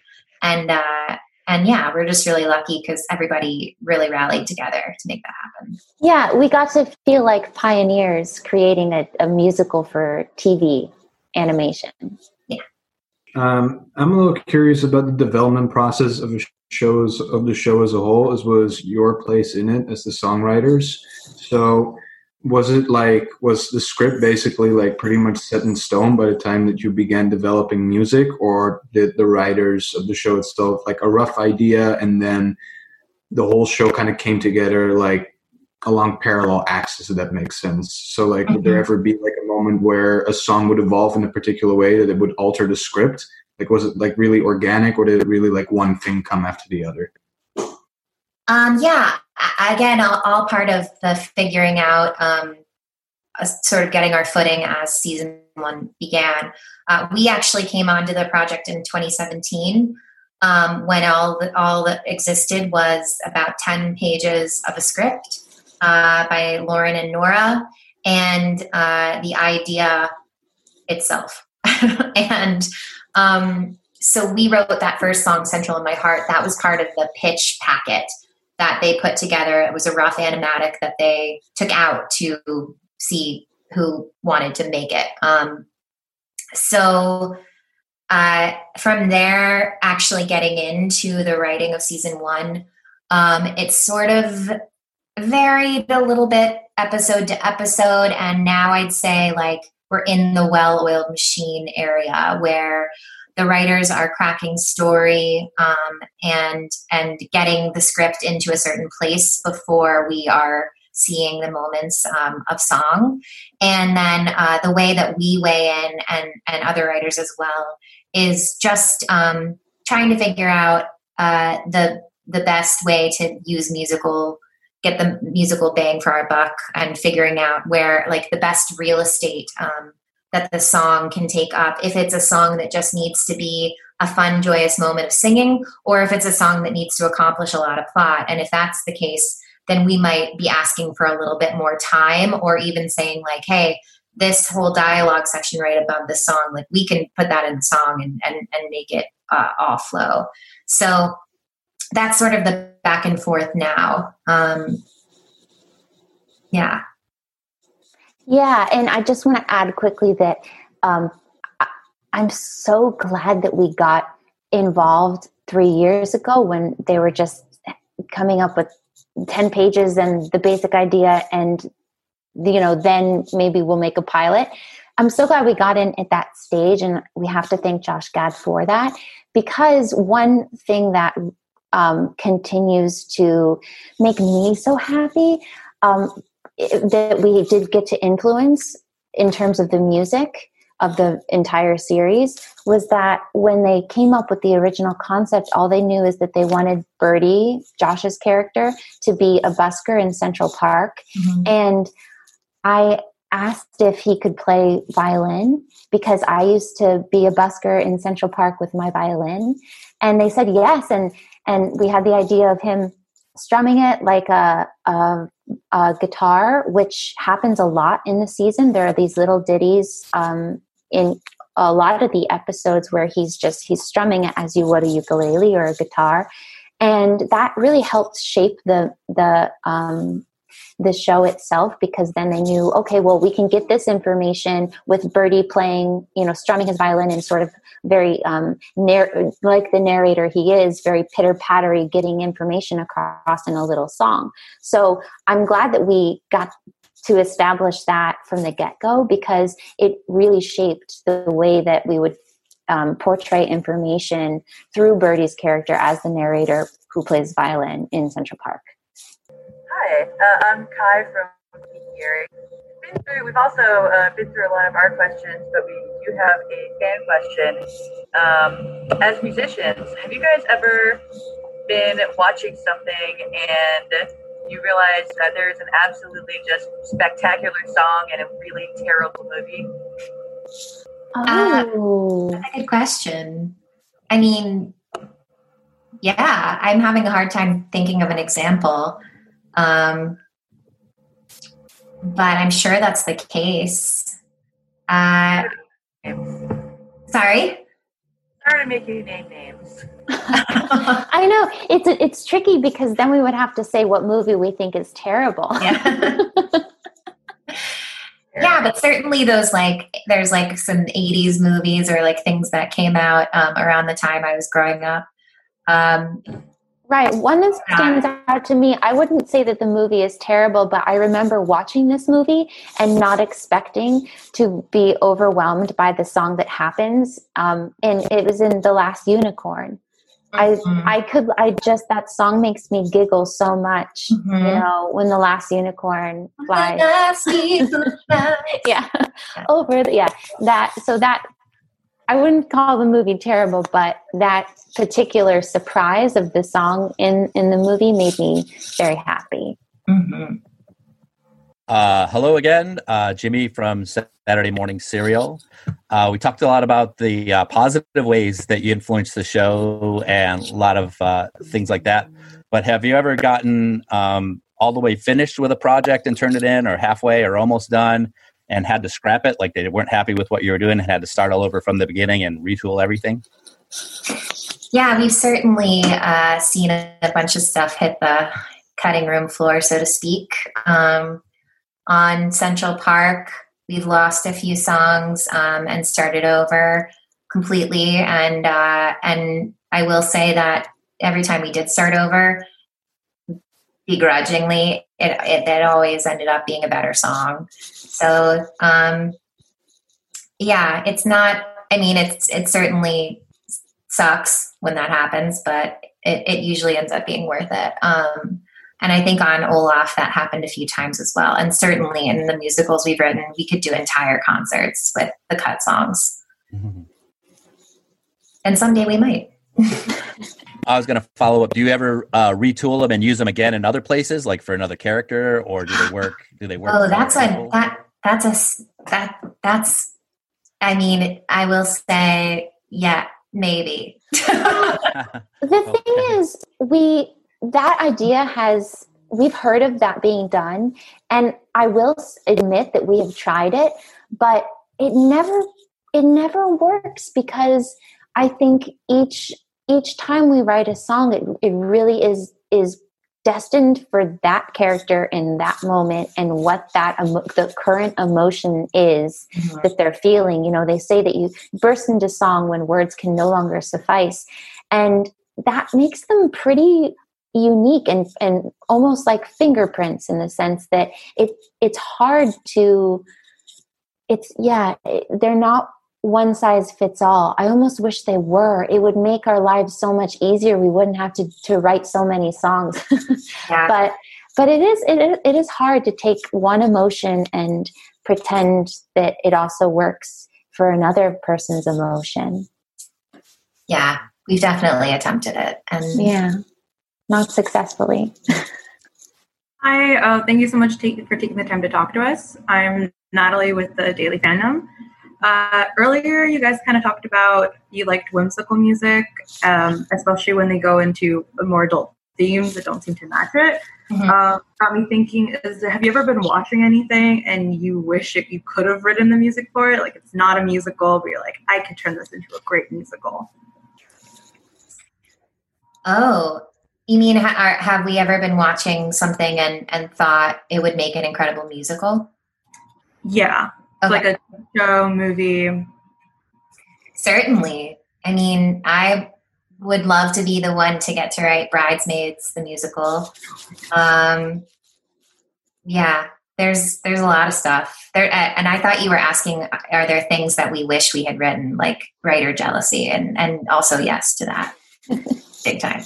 and yeah, we're just really lucky because everybody really rallied together to make that happen. Yeah, we got to feel like pioneers creating a musical for TV animation. Yeah. I'm a little curious about the development process of the show as a whole, as was your place in it as the songwriters. So was the script basically like pretty much set in stone by the time that you began developing music, or did the writers of the show itself like a rough idea and then the whole show kind of came together like along parallel axes, if that makes sense? So like, would there ever be like a moment where a song would evolve in a particular way that it would alter the script? Like, was it like really organic, or did it really like one thing come after the other? Yeah, again, all part of the figuring out, sort of getting our footing as season 1 began. We actually came onto the project in 2017, when all that existed was about 10 pages of a script by Lauren and Nora, and the idea itself. And so we wrote that first song, Central in My Heart. That was part of the pitch packet that they put together. It was a rough animatic that they took out to see who wanted to make it. So from there, actually getting into the writing of season 1, it sort of varied a little bit episode to episode. And now I'd say like we're in the well-oiled machine area where the writers are cracking story and getting the script into a certain place before we are seeing the moments of song. And then the way that we weigh in, and other writers as well, is just trying to figure out the best way to get the musical bang for our buck, and figuring out where like the best real estate that the song can take up, if it's a song that just needs to be a fun, joyous moment of singing, or if it's a song that needs to accomplish a lot of plot. And if that's the case, then we might be asking for a little bit more time, or even saying like, hey, this whole dialogue section right above the song, like we can put that in the song and make it all flow. So that's sort of the back and forth now. Yeah. Yeah, and I just want to add quickly that I'm so glad that we got involved 3 years ago when they were just coming up with 10 pages and the basic idea, and then maybe we'll make a pilot. I'm so glad we got in at that stage, and we have to thank Josh Gad for that, because one thing that continues to make me so happy that we did get to influence in terms of the music of the entire series was that when they came up with the original concept, all they knew is that they wanted Birdie, Josh's character, to be a busker in Central Park. Mm-hmm. And I asked if he could play violin because I used to be a busker in Central Park with my violin. And they said yes. And we had the idea of him strumming it like a guitar, which happens a lot in the season. There are these little ditties in a lot of the episodes where he's strumming it as you would a ukulele or a guitar. And that really helped shape the show itself, because then they knew, okay, well, we can get this information with Birdie playing, strumming his violin and sort of very like the narrator he is, very pitter-pattery, getting information across in a little song. So I'm glad that we got to establish that from the get-go, because it really shaped the way that we would portray information through Birdie's character as the narrator who plays violin in Central Park. Hi, I'm Kai from here. We've also been through a lot of our questions, but we do have a fan question. As musicians, have you guys ever been watching something and you realize that there's an absolutely just spectacular song and a really terrible movie? Oh, that's a good question. I mean, yeah, I'm having a hard time thinking of an example. But I'm sure that's the case. Sorry? Sorry to make you name names. I know. It's tricky because then we would have to say what movie we think is terrible. Yeah. Yeah, but certainly those there's some 80s movies or things that came out around the time I was growing up. Right. One that stands out to me, I wouldn't say that the movie is terrible, but I remember watching this movie and not expecting to be overwhelmed by the song that happens. And it was in The Last Unicorn. That song makes me giggle so much, when the last unicorn flies. Yeah. That I wouldn't call the movie terrible, but that particular surprise of the song in the movie made me very happy. Mm-hmm. Hello again, Jimmy from Saturday Morning Serial. We talked a lot about the positive ways that you influenced the show and a lot of things like that. But have you ever gotten all the way finished with a project and turned it in, or halfway or almost done, and had to scrap it, like they weren't happy with what you were doing and had to start all over from the beginning and retool everything? Yeah, we've certainly seen a bunch of stuff hit the cutting room floor, so to speak. On Central Park, we've lost a few songs and started over completely. And I will say that every time we did start over, begrudgingly, it always ended up being a better song. So, yeah, it's not, it certainly sucks when that happens, but it usually ends up being worth it. And I think on Olaf, that happened a few times as well. And certainly in the musicals we've written, we could do entire concerts with the cut songs. Mm-hmm. And someday we might. I was going to follow up. Do you ever retool them and use them again in other places, like for another character, or do they work? Oh, I will say, yeah, maybe. The thing is, we've heard of that being done, and I will admit that we have tried it, but it never works, because I think each time we write a song, it really is destined for that character in that moment and what the current emotion is that they're feeling. They say that you burst into song when words can no longer suffice, and that makes them pretty unique and almost like fingerprints, in the sense that it's hard to, they're not one size fits all. I almost wish they were. It would make our lives so much easier. We wouldn't have to write so many songs. Yeah. But it is hard to take one emotion and pretend that it also works for another person's emotion. Yeah, we've definitely attempted it, and not successfully. Hi, thank you so much for taking the time to talk to us. I'm Natalie with the Daily Fandom. Earlier, you guys kind of talked about you liked whimsical music, especially when they go into more adult themes that don't seem to match it. Got me thinking, have you ever been watching anything and you wish you could have written the music for it? Like, it's not a musical, but you're like, I could turn this into a great musical. Oh, you mean have we ever been watching something and thought it would make an incredible musical? Yeah. Okay. Like a show, movie. Certainly. I mean, I would love to be the one to get to write Bridesmaids, the musical. Yeah, there's a lot of stuff there. And I thought you were asking, are there things that we wish we had written, like writer jealousy? And also yes to that. Big time.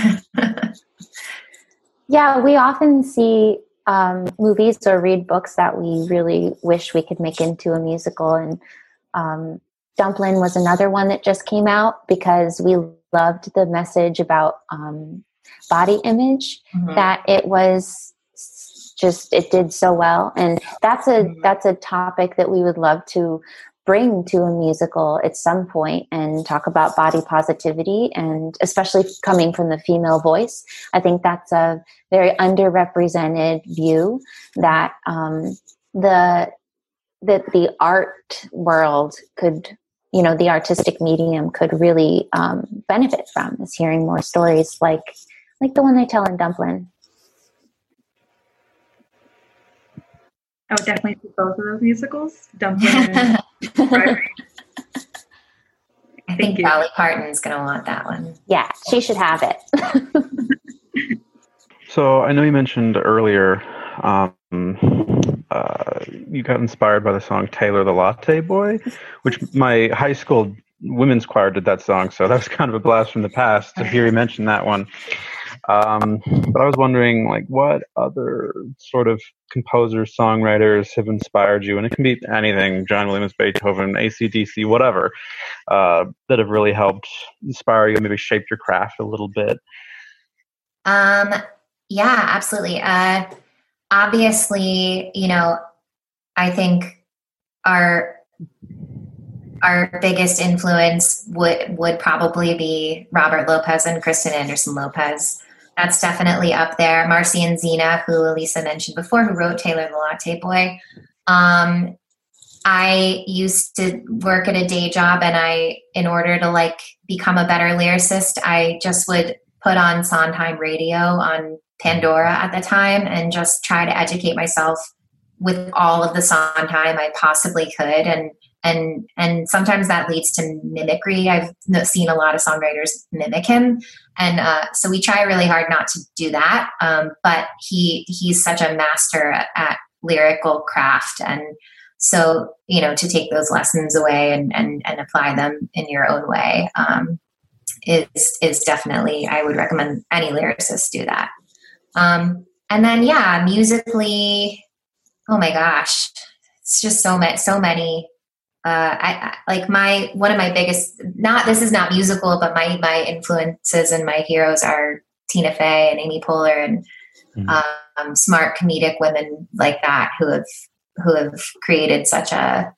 Yeah, we often see movies or read books that we really wish we could make into a musical. And Dumplin' was another one that just came out because we loved the message about body image, that it was just, it did so well. And that's a topic that we would love to bring to a musical at some point and talk about body positivity, and especially coming from the female voice. I think that's a very underrepresented view that the art world could, the artistic medium could really benefit from, is hearing more stories like the one they tell in Dumplin'. I would definitely see both of those musicals, Dumplin' and Right. I think Dolly Parton's going to want that one. Yeah, she should have it. So I know you mentioned earlier you got inspired by the song Taylor the Latte Boy, which my high school women's choir did that song, so that was kind of a blast from the past to hear you mention that one. But I was wondering, like, what other sort of composers, songwriters have inspired you? And it can be anything, John Williams, Beethoven, AC/DC, whatever, that have really helped inspire you, maybe shape your craft a little bit. Yeah, absolutely. Obviously, I think our biggest influence would probably be Robert Lopez and Kristen Anderson Lopez. That's definitely up there. Marcy and Zena, who Elisa mentioned before, who wrote Taylor the Latte Boy. I used to work at a day job, and in order to become a better lyricist, I just would put on Sondheim radio on Pandora at the time and just try to educate myself with all of the Sondheim I possibly could. And sometimes that leads to mimicry. I've seen a lot of songwriters mimic him. And so we try really hard not to do that. But he's such a master at lyrical craft. And so, to take those lessons away and apply them in your own way is definitely, I would recommend any lyricist do that. And then, musically, oh my gosh, it's just so many. One of my biggest, this is not musical, but my influences and my heroes are Tina Fey and Amy Poehler and smart comedic women like that who have created such a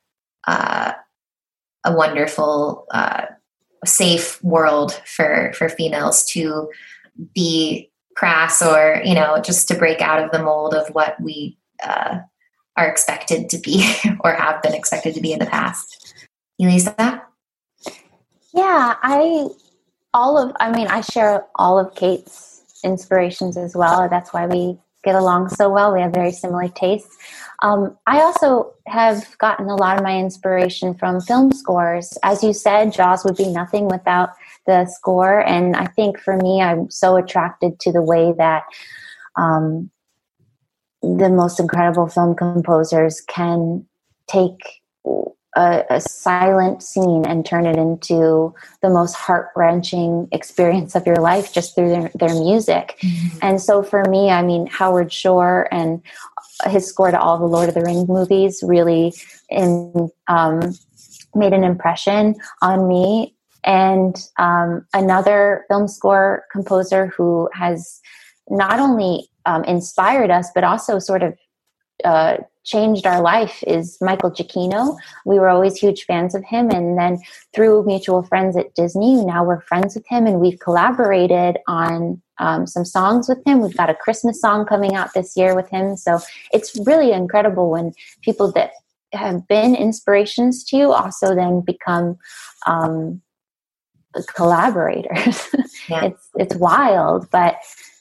wonderful, safe world for females to be crass or, just to break out of the mold of what we are expected to be or have been expected to be in the past. Elisa? Yeah, I share all of Kate's inspirations as well. That's why we get along so well. We have very similar tastes. I also have gotten a lot of my inspiration from film scores. As you said, Jaws would be nothing without the score. And I think for me, I'm so attracted to the way that the most incredible film composers can take a silent scene and turn it into the most heart-wrenching experience of your life just through their music. Mm-hmm. And so for me, Howard Shore and his score to all the Lord of the Rings movies really made an impression on me. And another film score composer who has not only inspired us, but also sort of changed our life is Michael Giacchino. We were always huge fans of him. And then through mutual friends at Disney, now we're friends with him and we've collaborated on some songs with him. We've got a Christmas song coming out this year with him. So it's really incredible when people that have been inspirations to you also then become collaborators. Yeah. It's wild, but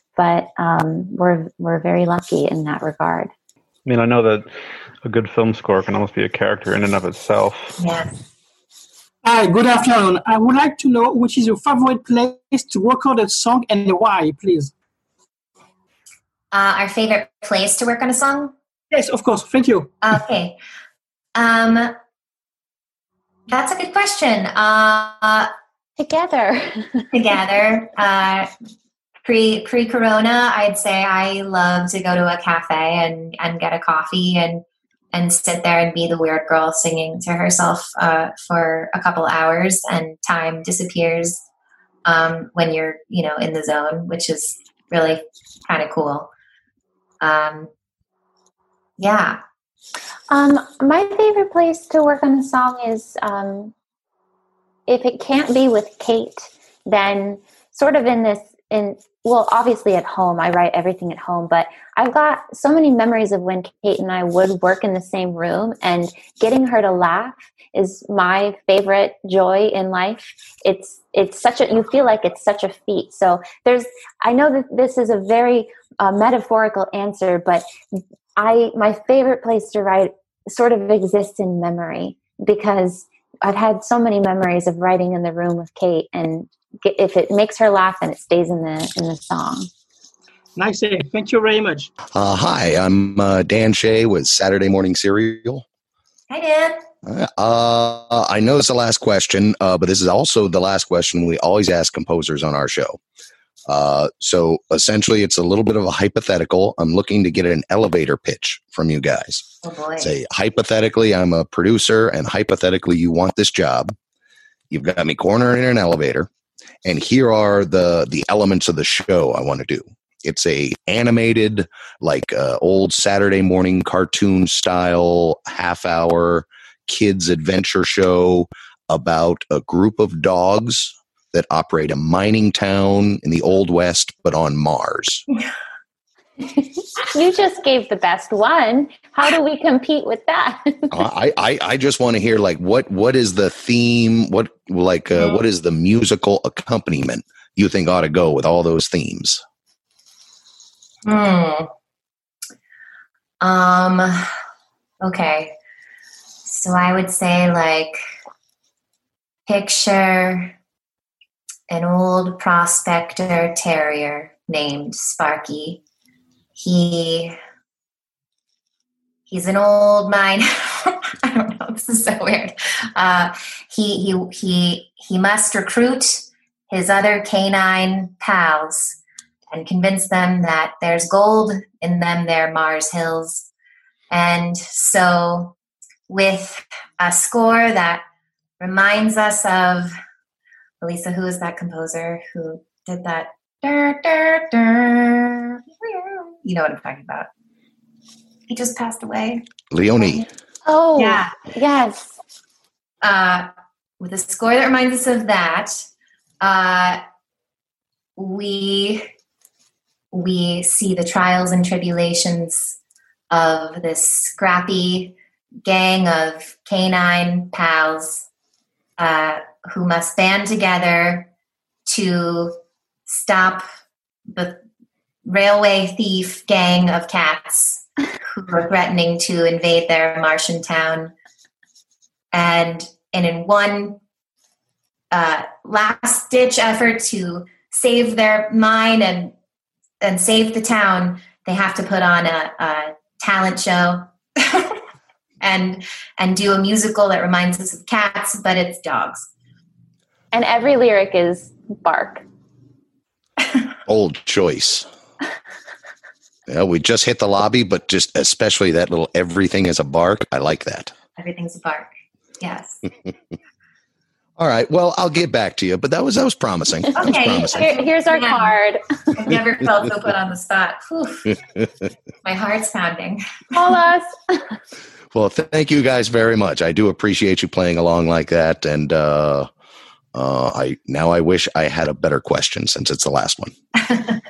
we're very lucky in that regard. I mean, I know that a good film score can almost be a character in and of itself. Yes. Hi, good afternoon. I would like to know which is your favorite place to record a song and why, please. Our favorite place to work on a song? Yes, of course. Thank you. Okay. That's a good question. Together. Pre-corona, I'd say I love to go to a cafe and get a coffee and sit there and be the weird girl singing to herself for a couple hours, and time disappears when you're, in the zone, which is really kind of cool. Yeah. My favorite place to work on a song is if it can't be with Kate, then sort of obviously at home. I write everything at home, but I've got so many memories of when Kate and I would work in the same room, and getting her to laugh is my favorite joy in life. It's you feel like it's such a feat. So I know that this is a very metaphorical answer, but my favorite place to write sort of exists in memory, because I've had so many memories of writing in the room with Kate, and if it makes her laugh, then it stays in the song. Nice. Thank you very much. Hi, I'm Dan Shea with Saturday Morning Serial. Hi, Dan. I know it's the last question, but this is also the last question we always ask composers on our show. So essentially, it's a little bit of a hypothetical. I'm looking to get an elevator pitch from you guys. Oh, boy. Say, hypothetically, I'm a producer, and hypothetically, you want this job. You've got me cornered in an elevator, and here are the elements of the show I want to do. It's a animated, old Saturday morning cartoon style, half-hour kids adventure show about a group of dogs that operate a mining town in the Old West, but on Mars. You just gave the best one. How do we compete with that? I just want to hear what is the theme? What is the musical accompaniment you think ought to go with all those themes? Okay. So I would say picture an old prospector terrier named Sparky. He's an old mine. I don't know. This is so weird. He must recruit his other canine pals and convince them that there's gold in them there Mars hills. And so with a score that reminds us of, Elisa, who is that composer who did that? You know what I'm talking about. He just passed away. Leone. Oh, yeah. Yes. With a score that reminds us of that, we see the trials and tribulations of this scrappy gang of canine pals who must band together to stop the railway thief gang of cats who are threatening to invade their Martian town. And in one last-ditch effort to save their mine and save the town, they have to put on a talent show and do a musical that reminds us of cats, but it's dogs. And every lyric is bark. Old choice. Yeah, we just hit the lobby, but just especially that little everything is a bark. I like that. Everything's a bark. Yes. All right. Well, I'll get back to you, but that was promising. That was Okay, promising. Here's our card. I've never felt so put on the spot. Whew. My heart's pounding. Call us. Well, thank you guys very much. I do appreciate you playing along like that, and I wish I had a better question since it's the last one.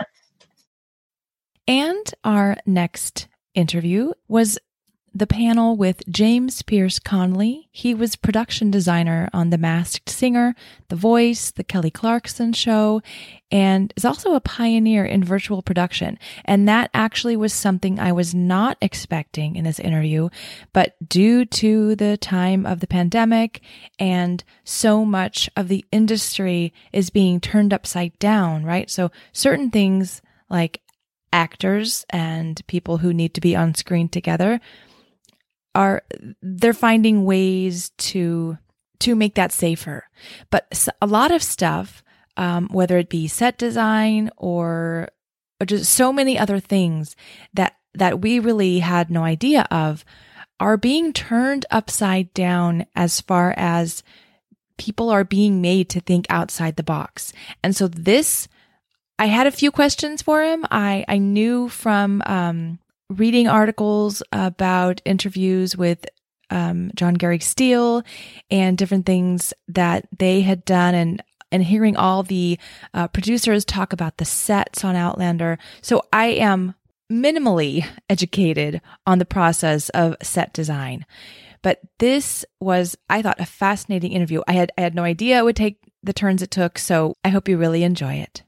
And our next interview was the panel with James Pierce Conley. He was production designer on The Masked Singer, The Voice, The Kelly Clarkson Show, and is also a pioneer in virtual production. And that actually was something I was not expecting in this interview, but due to the time of the pandemic and so much of the industry is being turned upside down, right? So certain things like actors and people who need to be on screen together they're finding ways to make that safer. But a lot of stuff, whether it be set design or just so many other things that we really had no idea of, are being turned upside down as far as people are being made to think outside the box. And so I had a few questions for him. I knew from reading articles about interviews with John Gary Steele and different things that they had done, and hearing all the producers talk about the sets on Outlander. So I am minimally educated on the process of set design. But this was, I thought, a fascinating interview. I had no idea it would take the turns it took, so I hope you really enjoy it.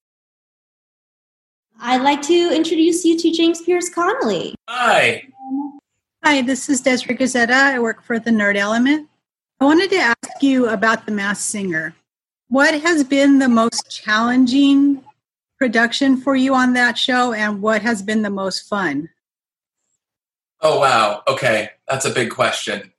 I'd like to introduce you to James Pierce Conley. Hi. Hi, this is Desiree Gazetta. I work for The Nerd Element. I wanted to ask you about The Masked Singer. What has been the most challenging production for you on that show, and what has been the most fun? Oh, wow. Okay. That's a big question.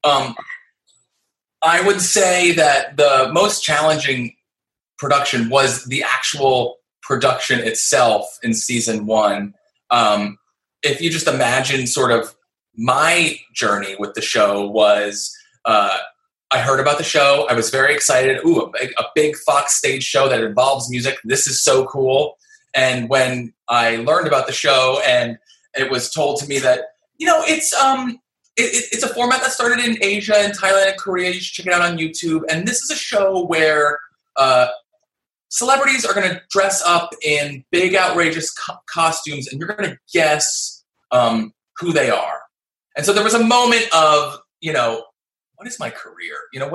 I would say that the most challenging production was the actual production itself in season 1. If you just imagine sort of my journey with the show was, I heard about the show. I was very excited. Ooh, a big Fox stage show that involves music. This is so cool. And when I learned about the show and it was told to me that, it's a format that started in Asia and Thailand and Korea. You should check it out on YouTube. And this is a show where celebrities are going to dress up in big, outrageous costumes, and you're going to guess who they are. And so there was a moment of, what is my career?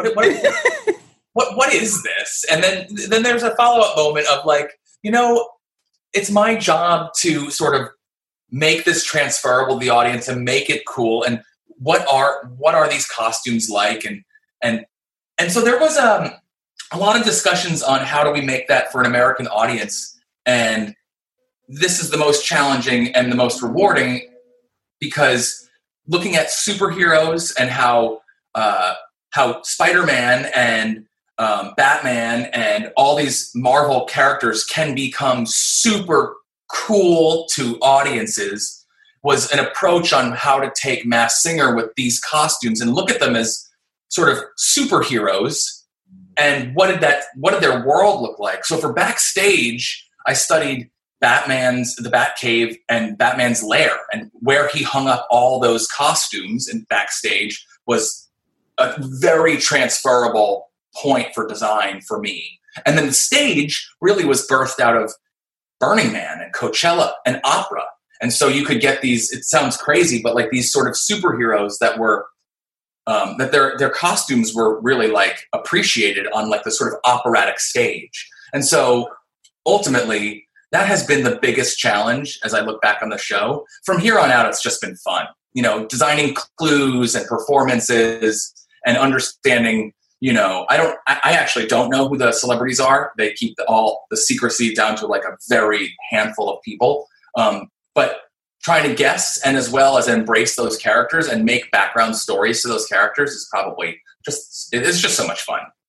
What is this? And then there's a follow-up moment of like, it's my job to sort of make this transferable to the audience and make it cool. And what are these costumes like? And so there was a lot of discussions on how do we make that for an American audience. And this is the most challenging and the most rewarding, because looking at superheroes and how Spider-Man and Batman and all these Marvel characters can become super cool to audiences was an approach on how to take Masked Singer with these costumes and look at them as sort of superheroes. And what did their world look like? So for Backstage, I studied the Batcave and Batman's lair, and where he hung up all those costumes in Backstage was a very transferable point for design for me. And then the stage really was birthed out of Burning Man and Coachella and opera. And so you could get these, it sounds crazy, but like these sort of superheroes that were that their costumes were really like appreciated on like the sort of operatic stage. And so ultimately that has been the biggest challenge as I look back on the show. From here on out, it's just been fun, designing clues and performances and understanding, I actually don't know who the celebrities are. They keep all the secrecy down to like a very handful of people. But trying to guess and as well as embrace those characters and make background stories to those characters is probably it's just so much fun.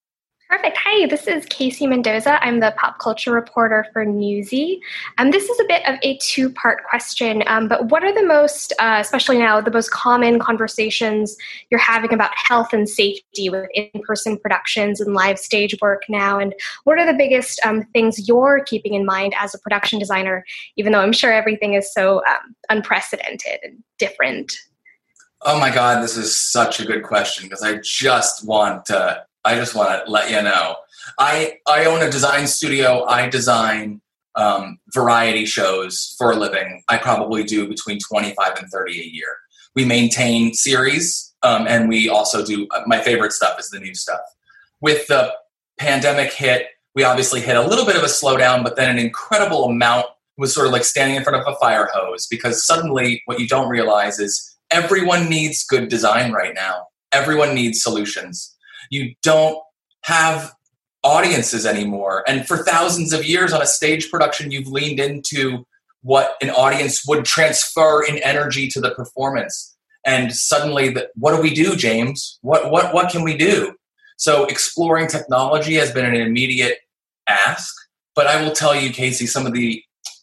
Perfect. Hi, this is Casey Mendoza. I'm the pop culture reporter for Newsy. This is a bit of a two-part question, but what are the most, especially now, the most common conversations you're having about health and safety with in-person productions and live stage work now? And what are the biggest things you're keeping in mind as a production designer, even though I'm sure everything is so unprecedented and different? Oh my God, this is such a good question because I just want to let you know. I own a design studio. I design variety shows for a living. I probably do between 25 and 30 a year. We maintain series, and we also do, my favorite stuff is the new stuff. With the pandemic hit, we obviously hit a little bit of a slowdown, but then an incredible amount was sort of like standing in front of a fire hose, because suddenly what you don't realize is everyone needs good design right now. Everyone needs solutions. You don't have audiences anymore. And for thousands of years on a stage production, you've leaned into what an audience would transfer in energy to the performance. And suddenly, what do we do, James? What can we do? So exploring technology has been an immediate ask. But I will tell you, Casey, some of the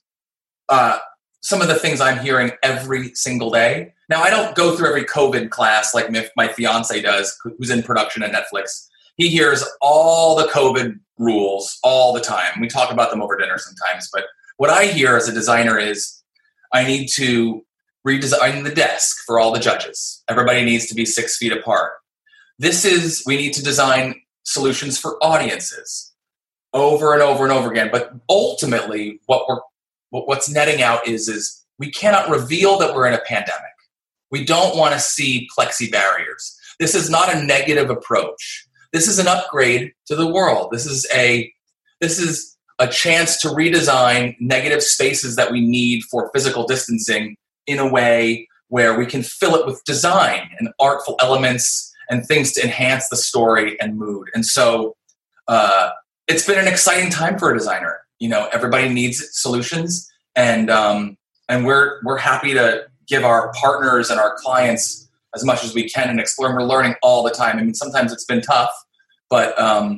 things I'm hearing every single day. Now, I don't go through every COVID class like my fiance does, who's in production at Netflix. He hears all the COVID rules all the time. We talk about them over dinner sometimes. But what I hear as a designer is I need to redesign the desk for all the judges. Everybody needs to be 6 feet apart. We need to design solutions for audiences over and over and over again. But ultimately, what's netting out is we cannot reveal that we're in a pandemic. We don't want to see plexi barriers. This is not a negative approach. This is an upgrade to the world. This is a chance to redesign negative spaces that we need for physical distancing in a way where we can fill it with design and artful elements and things to enhance the story and mood. And so it's been an exciting time for a designer. You know, everybody needs solutions, and we're happy to give our partners and our clients as much as we can and explore. And we're learning all the time. I mean, sometimes it's been tough, but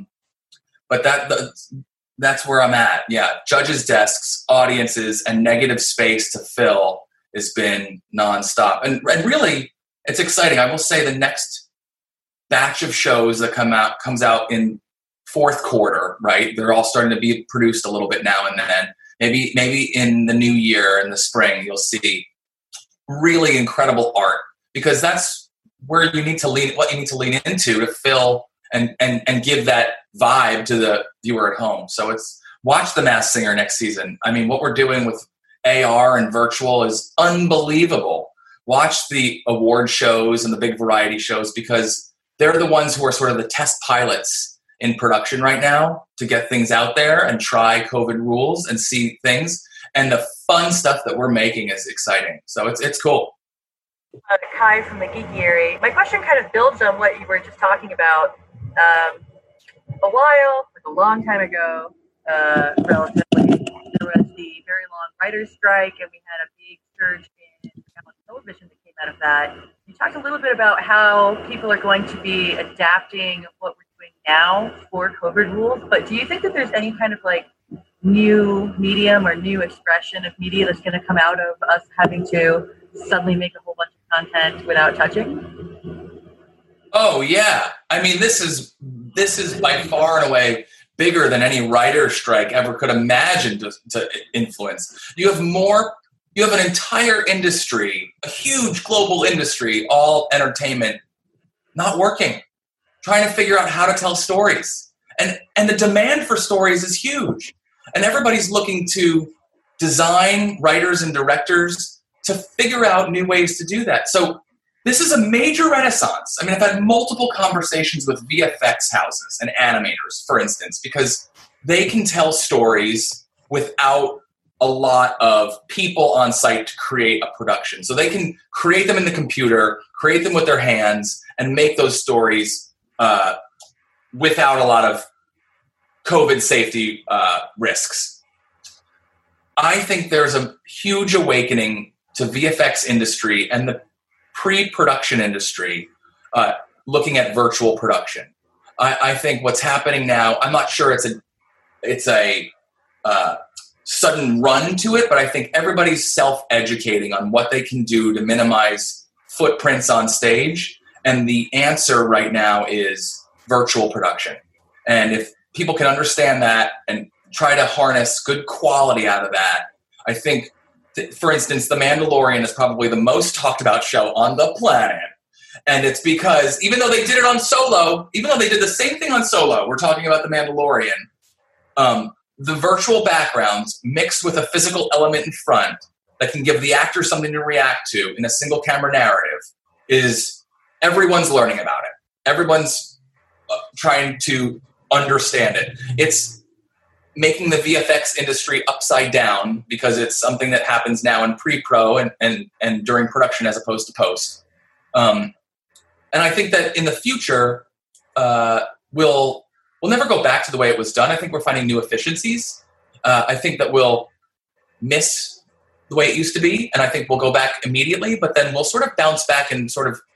that's where I'm at. Yeah, judges' desks, audiences, and negative space to fill has been nonstop. And really, it's exciting. I will say the next batch of shows that comes out in fourth quarter, right? They're all starting to be produced a little bit now and then. Maybe in the new year, in the spring, you'll see really incredible art, because that's where you need to lean into to fill and give that vibe to the viewer at home. So it's watch The Masked Singer next season. I mean, what we're doing with AR and virtual is unbelievable. Watch the award shows and the big variety shows, because they're the ones who are sort of the test pilots in production right now to get things out there and try COVID rules and see things. And the fun stuff that we're making is exciting. So it's cool. Kai from the Geeky Area. My question kind of builds on what you were just talking about. A long time ago, relatively, there was the very long writer's strike, and we had a big surge in television that came out of that. You talked a little bit about how people are going to be adapting what we're doing now for COVID rules, but do you think that there's any kind of like new medium or new expression of media that's going to come out of us having to suddenly make a whole bunch of content without touching? Oh yeah, I mean this is by far and away bigger than any writer's strike ever could imagine to influence. You have an entire industry, a huge global industry, all entertainment, not working, trying to figure out how to tell stories, and the demand for stories is huge. And everybody's looking to design, writers and directors to figure out new ways to do that. So this is a major renaissance. I mean, I've had multiple conversations with VFX houses and animators, for instance, because they can tell stories without a lot of people on site to create a production. So they can create them in the computer, create them with their hands, and make those stories without a lot of COVID safety risks. I think there's a huge awakening to VFX industry and the pre-production industry looking at virtual production. I think what's happening now, I'm not sure it's a sudden run to it, but I think everybody's self-educating on what they can do to minimize footprints on stage. And the answer right now is virtual production. And if people can understand that and try to harness good quality out of that, I think, for instance, The Mandalorian is probably the most talked about show on the planet. And it's because even though they did it on Solo, even though they did the same thing on Solo, we're talking about The Mandalorian, the virtual backgrounds mixed with a physical element in front that can give the actor something to react to in a single camera narrative is everyone's learning about it. Everyone's trying to understand it. It's making the VFX industry upside down because it's something that happens now in pre-pro and during production as opposed to post. And I think that in the future, we'll never go back to the way it was done. I think we're finding new efficiencies. I think that we'll miss the way it used to be, and I think we'll go back immediately, but then we'll sort of bounce back and sort of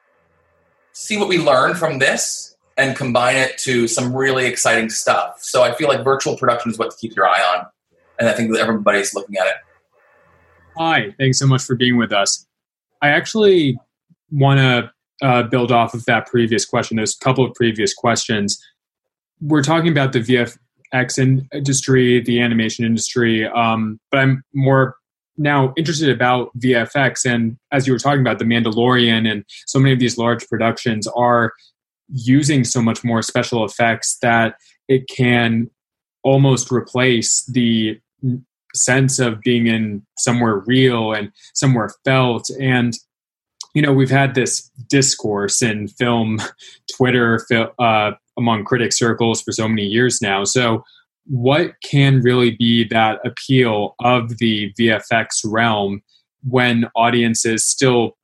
see what we learned from this and combine it to some really exciting stuff. So I feel like virtual production is what to keep your eye on, and I think that everybody's looking at it. Hi, thanks so much for being with us. I actually want to build off of that previous question. There's a couple of previous questions. We're talking about the VFX industry, the animation industry, but I'm more now interested about VFX. And as you were talking about, The Mandalorian and so many of these large productions are using so much more special effects that it can almost replace the sense of being in somewhere real and somewhere felt. And we've had this discourse in film, Twitter, among critic circles for so many years now. So what can really be that appeal of the VFX realm when audiences still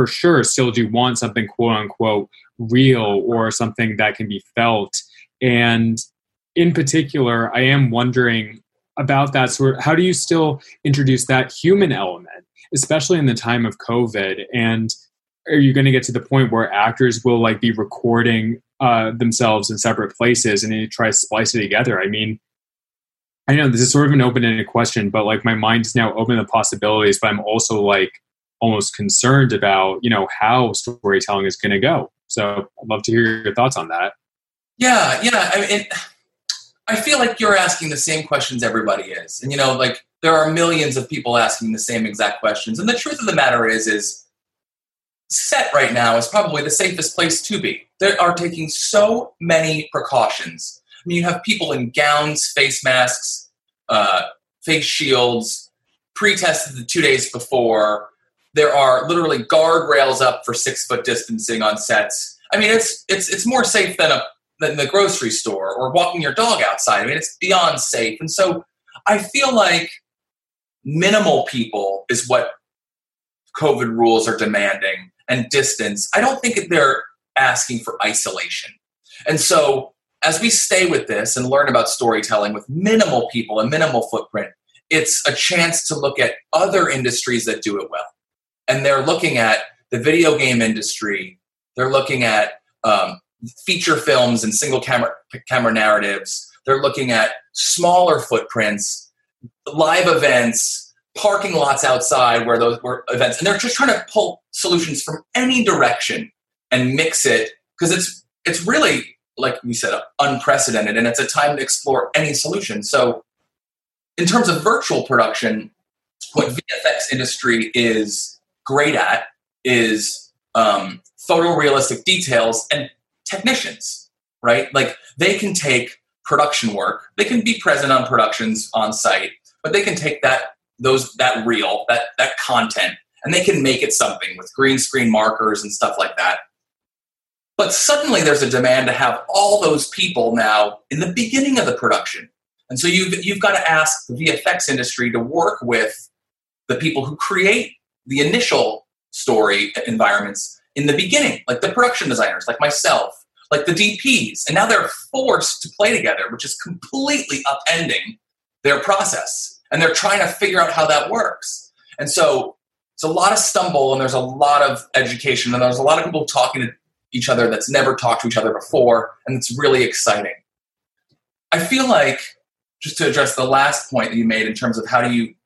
do want something quote unquote real or something that can be felt? And in particular, I am wondering about that sort of, how do you still introduce that human element, especially in the time of COVID? And are you going to get to the point where actors will be recording themselves in separate places and you try to splice it together? I mean, I know this is sort of an open-ended question, but my mind is now open to possibilities, but I'm also almost concerned about, how storytelling is going to go. So I'd love to hear your thoughts on that. Yeah. I mean, I feel like you're asking the same questions everybody is. And, there are millions of people asking the same exact questions. And the truth of the matter is set right now is probably the safest place to be. They are taking so many precautions. I mean, you have people in gowns, face masks, face shields, pre-tested the 2 days before. There are literally guardrails up for 6 foot distancing on sets. I mean, it's more safe than the grocery store or walking your dog outside. I mean, it's beyond safe. And so I feel like minimal people is what COVID rules are demanding, and distance. I don't think they're asking for isolation. And so as we stay with this and learn about storytelling with minimal people and minimal footprint, it's a chance to look at other industries that do it well. And they're looking at the video game industry. They're looking at feature films and single camera narratives. They're looking at smaller footprints, live events, parking lots outside where those were events. And they're just trying to pull solutions from any direction and mix it, because it's really, like we said, unprecedented, and it's a time to explore any solution. So in terms of virtual production, what VFX industry is great at is photorealistic details and technicians, right? They can take production work. They can be present on productions on site, but they can take that content, and they can make it something with green screen markers and stuff like that. But suddenly there's a demand to have all those people now in the beginning of the production. And so you've got to ask the VFX industry to work with the people who create the initial story environments in the beginning, like the production designers, like myself, like the DPs. And now they're forced to play together, which is completely upending their process. And they're trying to figure out how that works. And so it's a lot of stumble, and there's a lot of education, and there's a lot of people talking to each other that's never talked to each other before, and it's really exciting. I feel like, just to address the last point that you made in terms of how do you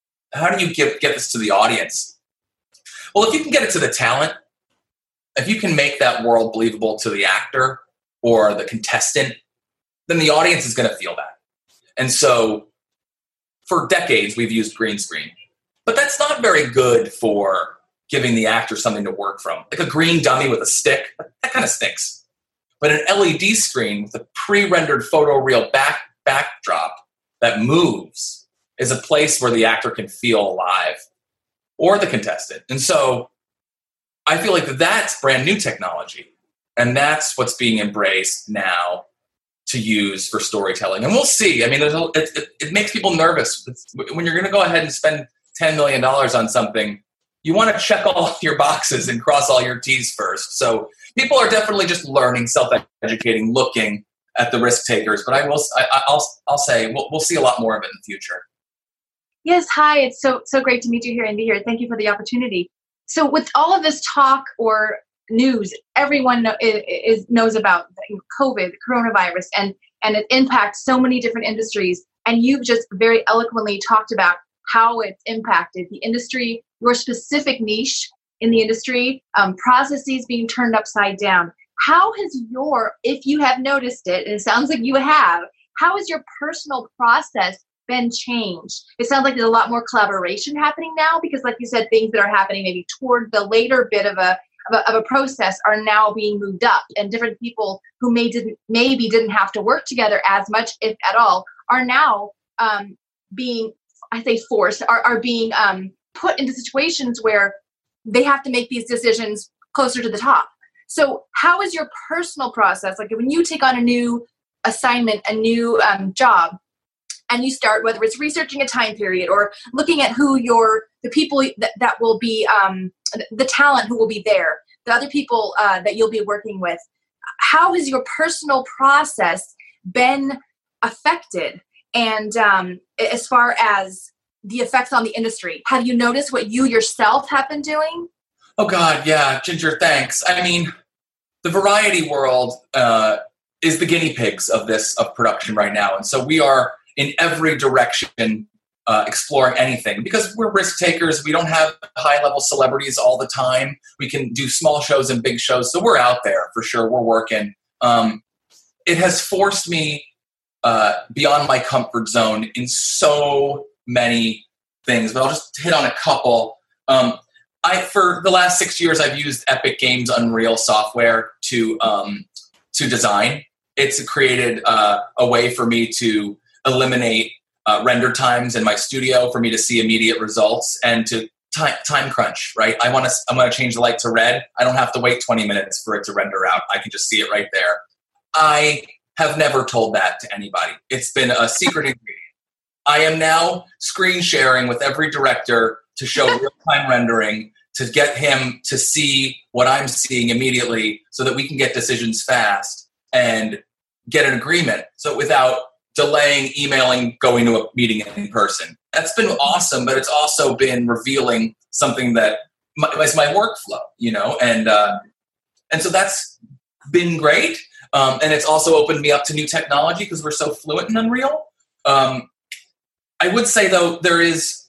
get this to the audience? Well, if you can get it to the talent, if you can make that world believable to the actor or the contestant, then the audience is going to feel that. And so for decades, we've used green screen. But that's not very good for giving the actor something to work from. Like a green dummy with a stick, that kind of stinks. But an LED screen with a pre-rendered photoreal backdrop that moves is a place where the actor can feel alive, or the contestant. And so I feel like that's brand new technology. And that's what's being embraced now to use for storytelling. And we'll see. I mean, it makes people nervous. When you're going to go ahead and spend $10 million on something, you want to check all your boxes and cross all your T's first. So people are definitely just learning, self-educating, looking at the risk takers. But I'll say we'll see a lot more of it in the future. Yes, hi. It's so great to meet you here and be here. Thank you for the opportunity. So with all of this talk or news, everyone knows about COVID, the coronavirus, and it impacts so many different industries. And you've just very eloquently talked about how it's impacted the industry, your specific niche in the industry, processes being turned upside down. How has if you have noticed it, and it sounds like you have, how has your personal process been changed? It sounds like there's a lot more collaboration happening now because, like you said, things that are happening maybe toward the later bit of a process are now being moved up, and different people who maybe didn't have to work together as much, if at all, are now being, I say forced, are being put into situations where they have to make these decisions closer to the top. So how is your personal process? Like when you take on a new assignment, a new job, and you start, whether it's researching a time period or looking at who the people that will be, the talent who will be there, the other people that you'll be working with, how has your personal process been affected? And as far as the effects on the industry, have you noticed what you yourself have been doing? Oh God, yeah, Ginger, thanks. I mean, the variety world is the guinea pigs of production right now. And so we are in every direction exploring anything because we're risk takers. We don't have high-level celebrities all the time. We can do small shows and big shows. So we're out there for sure. We're working. It has forced me beyond my comfort zone in so many things, but I'll just hit on a couple. For the last 6 years, I've used Epic Games Unreal software to design. It's created a way for me to eliminate render times in my studio for me to see immediate results and to time crunch, right? I'm going to change the light to red. I don't have to wait 20 minutes for it to render out. I can just see it right there. I have never told that to anybody. It's been a secret ingredient. I am now screen sharing with every director to show real-time rendering to get him to see what I'm seeing immediately so that we can get decisions fast and get an agreement. So without delaying, emailing, going to a meeting in person. That's been awesome, but it's also been revealing something that is my workflow, and so that's been great. And it's also opened me up to new technology because we're so fluent in Unreal. I would say though, there's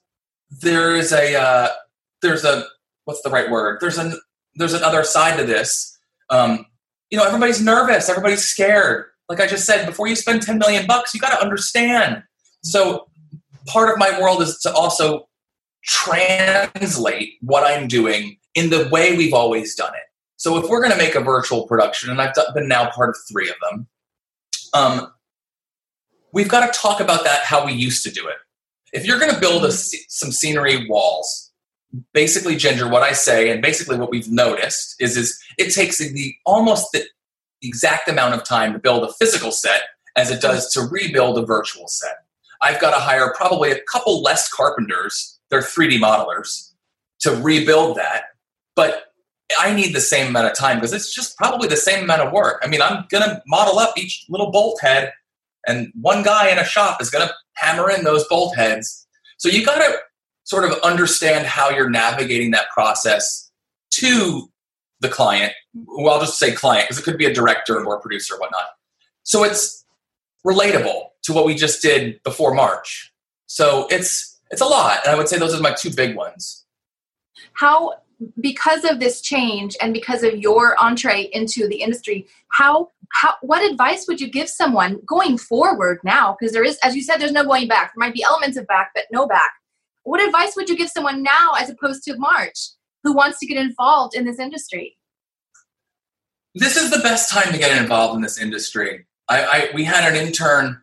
a what's the right word? There's another side to this. Everybody's nervous. Everybody's scared. Like I just said, before you spend $10 million, you got to understand. So part of my world is to also translate what I'm doing in the way we've always done it. So if we're going to make a virtual production, and I've been now part of 3 of them, we've got to talk about that how we used to do it. If you're going to build some scenery walls, basically, Ginger, what I say, and basically what we've noticed is it takes almost the exact amount of time to build a physical set as it does to rebuild a virtual set. I've got to hire probably a couple less carpenters, they're 3D modelers, to rebuild that. But I need the same amount of time because it's just probably the same amount of work. I mean, I'm going to model up each little bolt head, and one guy in a shop is going to hammer in those bolt heads. So you got to sort of understand how you're navigating that process to the client. Well, I'll just say client because it could be a director or a producer or whatnot. So it's relatable to what we just did before March. So it's a lot. And I would say those are my two big ones. How, because of this change and because of your entree into the industry, what advice would you give someone going forward now? Because there is, as you said, there's no going back. There might be elements of back, but no back. What advice would you give someone now as opposed to March who wants to get involved in this industry? This is the best time to get involved in this industry. We had an intern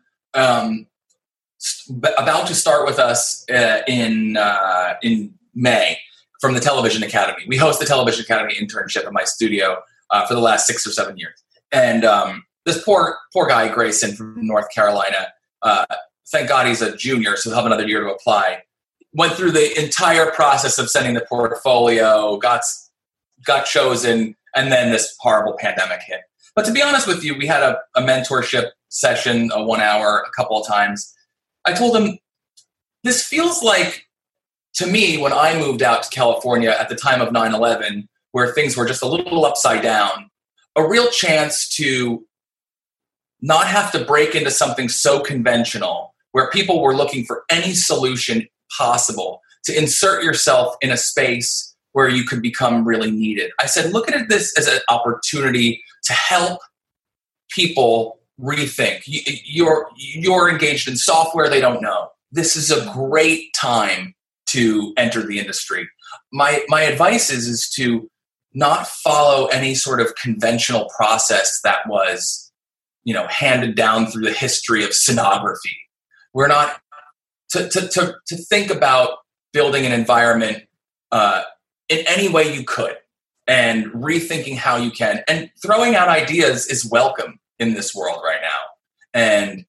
about to start with us in May from the Television Academy. We host the Television Academy internship in my studio for the last 6 or 7 years. And this poor guy, Grayson from North Carolina, thank God he's a junior, so he'll have another year to apply. Went through the entire process of sending the portfolio, got chosen, and then this horrible pandemic hit. But to be honest with you, we had a mentorship session, a 1 hour, a couple of times. I told him, this feels like, to me, when I moved out to California at the time of 9/11, where things were just a little upside down, a real chance to not have to break into something so conventional, where people were looking for any solution possible to insert yourself in a space where you could become really needed. I said, look at this as an opportunity to help people rethink. You're engaged in software they don't know. This is a great time to enter the industry. My advice is to not follow any sort of conventional process that was, handed down through the history of scenography. We're not to think about building an environment in any way you could and rethinking how you can, and throwing out ideas is welcome in this world right now. And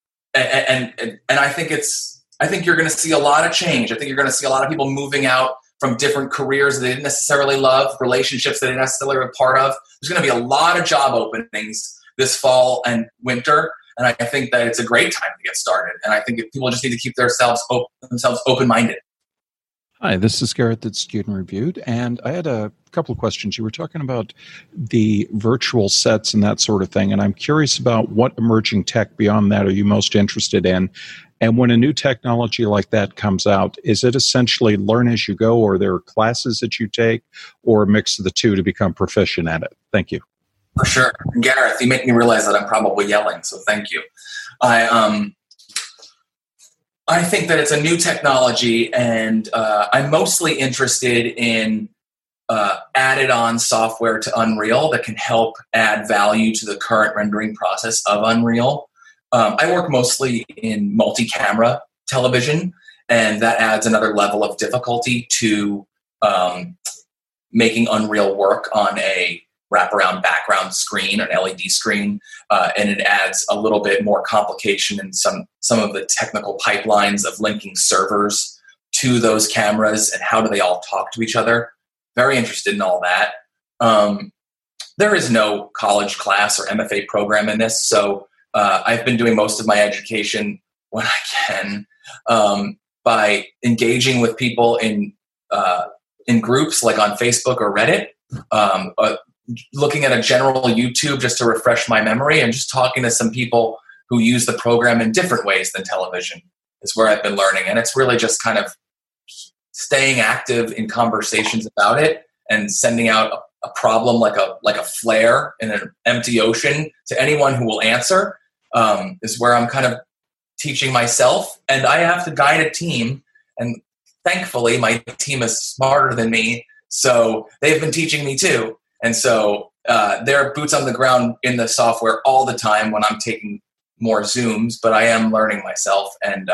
I think you're going to see a lot of change. I think you're going to see a lot of people moving out from different careers that they didn't necessarily love, relationships that they didn't necessarily were part of. There's going to be a lot of job openings this fall and winter. And I think that it's a great time to get started. And I think people just need to keep themselves open-minded. Hi, this is Garrett at Student Reviewed, and I had a couple of questions. You were talking about the virtual sets and that sort of thing, and I'm curious about what emerging tech beyond that are you most interested in? And when a new technology like that comes out, is it essentially learn as you go, or there are classes that you take, or a mix of the two to become proficient at it? Thank you. For sure. Gareth, you make me realize that I'm probably yelling, so thank you. I think that it's a new technology, and I'm mostly interested in added-on software to Unreal that can help add value to the current rendering process of Unreal. I work mostly in multi-camera television, and that adds another level of difficulty to making Unreal work on a wraparound background screen, an LED screen, and it adds a little bit more complication in some of the technical pipelines of linking servers to those cameras and how do they all talk to each other. Very interested in all that. There is no college class or MFA program in this, so I've been doing most of my education when I can by engaging with people in groups like on Facebook or Reddit, looking at a general YouTube just to refresh my memory, and just talking to some people who use the program in different ways than television is where I've been learning. And it's really just kind of staying active in conversations about it and sending out a problem like a flare in an empty ocean to anyone who will answer is where I'm kind of teaching myself. And I have to guide a team, and thankfully my team is smarter than me, so they've been teaching me too. And so they're boots on the ground in the software all the time when I'm taking more Zooms, but I am learning myself. And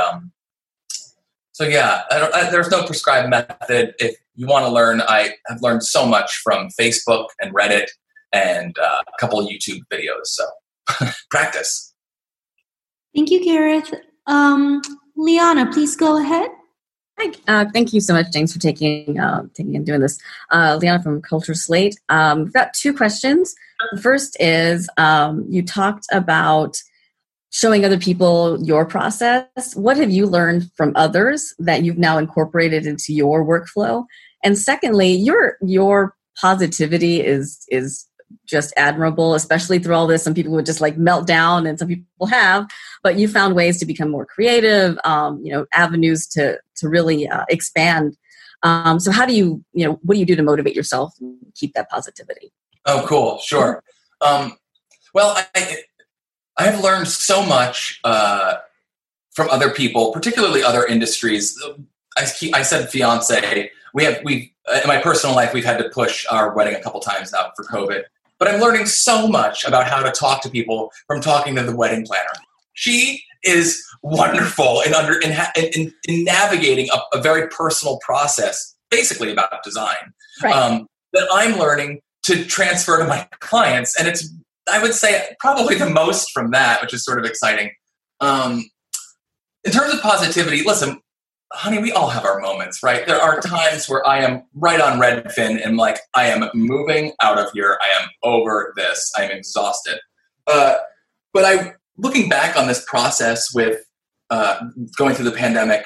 so, yeah, there's no prescribed method. If you want to learn, I have learned so much from Facebook and Reddit and a couple of YouTube videos. So practice. Thank you, Gareth. Liana, please go ahead. Hi, thank you so much, James, for taking and doing this. Liana from Culture Slate. We've got two questions. The first is you talked about showing other people your process. What have you learned from others that you've now incorporated into your workflow? And secondly, your positivity is just admirable, especially through all this. Some people would just like melt down, and some people have, but you found ways to become more creative, avenues to really expand. So how do you what do you do to motivate yourself and keep that positivity? Oh, cool. Sure. Well, I have learned so much from other people, particularly other industries. I said fiance. We in my personal life, we've had to push our wedding a couple times now for COVID. But I'm learning so much about how to talk to people from talking to the wedding planner. She is wonderful in navigating a very personal process, basically about design, right. That I'm learning to transfer to my clients. And it's, I would say, probably the most from that, which is sort of exciting. In terms of positivity, listen, honey, we all have our moments, right? There are times where I am right on Redfin and like, I am moving out of here. I am over this. I am exhausted. But looking back on this process with going through the pandemic,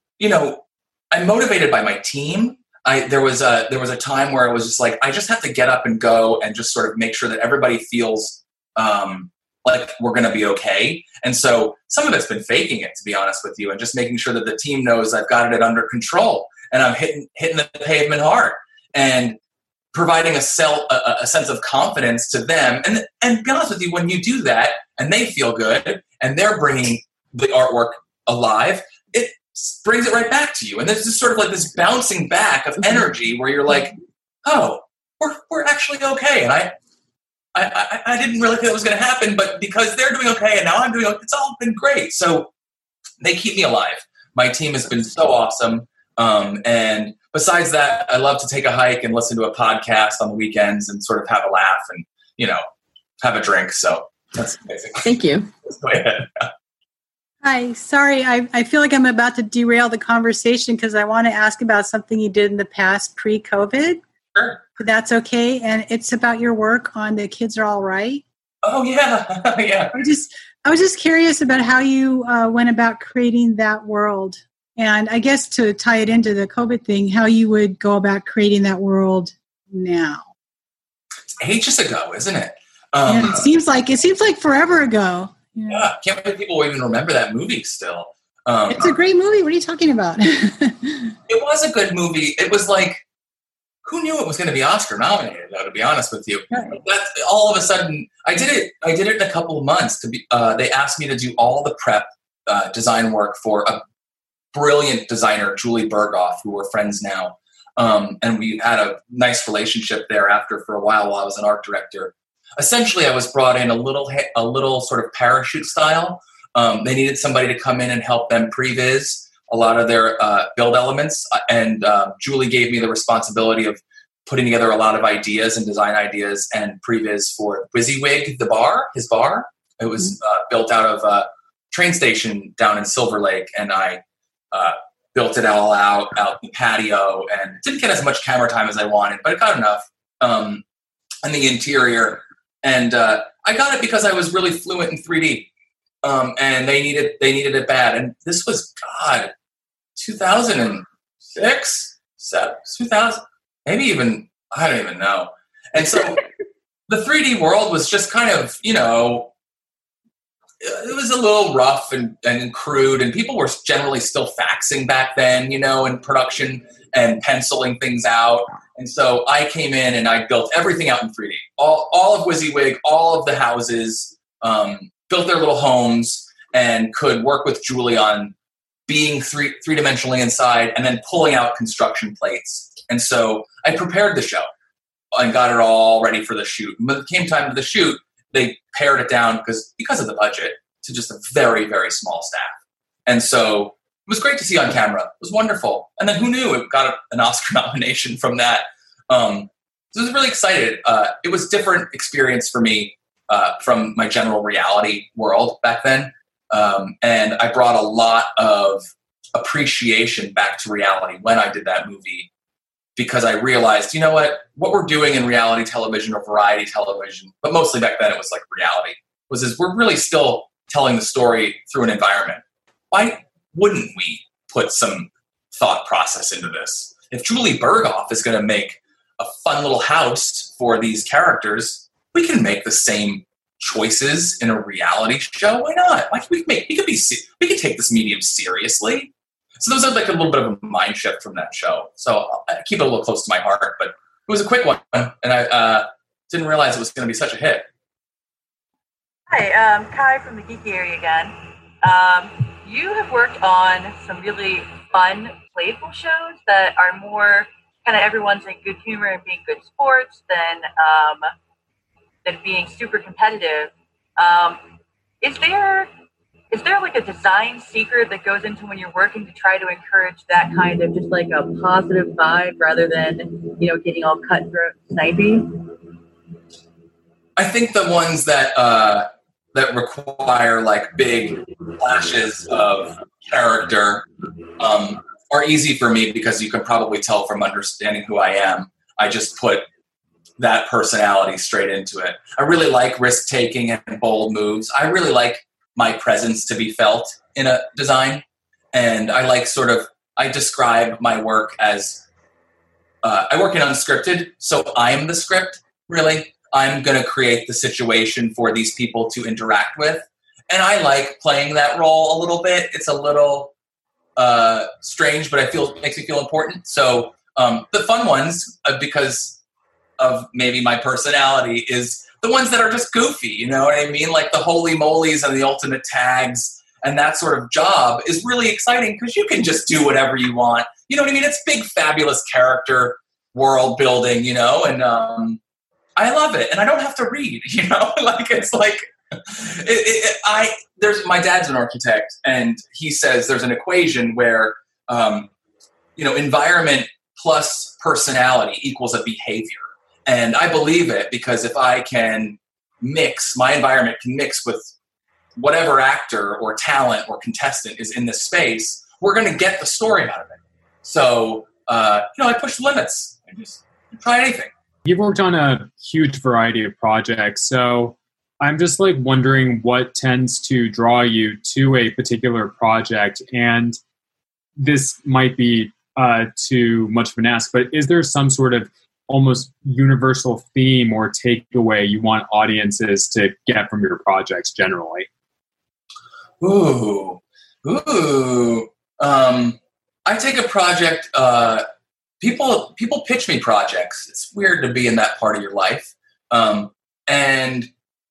I'm motivated by my team. There was a time where I was just like, I just have to get up and go and just sort of make sure that everybody feels like we're going to be okay. And so some of it's been faking it, to be honest with you, and just making sure that the team knows I've got it under control and I'm hitting the pavement hard and providing a sense of confidence to them. And to be honest with you, when you do that and they feel good and they're bringing the artwork alive, it brings it right back to you. And there's just sort of like this bouncing back of energy where you're like, oh, we're actually okay. And I didn't really think it was going to happen, but because they're doing okay and now I'm doing okay, it's all been great. So they keep me alive. My team has been so awesome. And besides that, I love to take a hike and listen to a podcast on the weekends and sort of have a laugh and, have a drink. So that's basically. Thank you. Go ahead. Hi, sorry. I feel like I'm about to derail the conversation because I want to ask about something you did in the past pre-COVID. Sure. But that's okay. And it's about your work on The Kids Are All Right. Oh, yeah. Yeah. I was just curious about how you went about creating that world. And I guess to tie it into the COVID thing, how you would go about creating that world now. It's ages ago, isn't it? It seems like forever ago. Yeah, can't believe people even remember that movie still. It's a great movie. What are you talking about? It was a good movie. It was like, who knew it was going to be Oscar nominated, though, to be honest with you? Right. That's, all of a sudden, I did it in a couple of months. They asked me to do all the prep design work for a brilliant designer, Julie Berghoff, who we're friends now. And we had a nice relationship thereafter for a while I was an art director. Essentially, I was brought in a little sort of parachute style. They needed somebody to come in and help them previs a lot of their build elements. And Julie gave me the responsibility of putting together a lot of ideas and design ideas and previs for WYSIWYG, his bar. It was built out of a train station down in Silver Lake. And I built it all out the patio and didn't get as much camera time as I wanted, but it got enough. And the interior. And I got it because I was really fluent in 3D. And they needed it bad. And this was, 2006, 2000, maybe even, I don't even know. And so the 3D world was just kind of, it was a little rough and crude. And people were generally still faxing back then, in production and penciling things out. And so I came in and I built everything out in 3D. All of WYSIWYG, all of the houses, built their little homes, and could work with Julie on being three-dimensionally inside and then pulling out construction plates. And so I prepared the show and got it all ready for the shoot. When it came time to the shoot, they pared it down because of the budget to just a very, very small staff. And so it was great to see on camera. It was wonderful. And then who knew it got an Oscar nomination from that. So I was really excited. It was a different experience for me from my general reality world back then. And I brought a lot of appreciation back to reality when I did that movie, because I realized, what we're doing in reality television or variety television, but mostly back then it was like reality, is we're really still telling the story through an environment. Why wouldn't we put some thought process into this? If Julie Berghoff is going to make a fun little house for these characters, we can make the same choices in a reality show. Why not? Like we could take this medium seriously. So those are like a little bit of a mind shift from that show. So I keep it a little close to my heart, but it was a quick one, and I didn't realize it was going to be such a hit. Hi, Kai from the Geeky Area again. You have worked on some really fun, playful shows that are more kind of everyone's in good humor and being good sports than being super competitive. Is there like a design secret that goes into when you're working to try to encourage that kind of just like a positive vibe rather than, getting all cutthroat and snipey? I think the ones that require like big flashes of character are easy for me because you can probably tell from understanding who I am. I just put that personality straight into it. I really like risk-taking and bold moves. I really like my presence to be felt in a design. And I like I describe my work as, I work in unscripted, so I'm the script, really. I'm going to create the situation for these people to interact with. And I like playing that role a little bit. It's a little strange, but it makes me feel important. So the fun ones, because of maybe my personality, is the ones that are just goofy, you know what I mean? Like the Holy Molies and the Ultimate Tags and that sort of job is really exciting because you can just do whatever you want. You know what I mean? It's big, fabulous character world building, and I love it. And I don't have to read, like it's like, my dad's an architect, and he says there's an equation where, environment plus personality equals a behavior. And I believe it because if I can my environment can mix with whatever actor or talent or contestant is in this space, we're going to get the story out of it. So, I push the limits. I just try anything. You've worked on a huge variety of projects, so I'm just wondering what tends to draw you to a particular project. And this might be too much of an ask, but is there some sort of almost universal theme or takeaway you want audiences to get from your projects generally? Ooh. I take a project. People pitch me projects. It's weird to be in that part of your life, and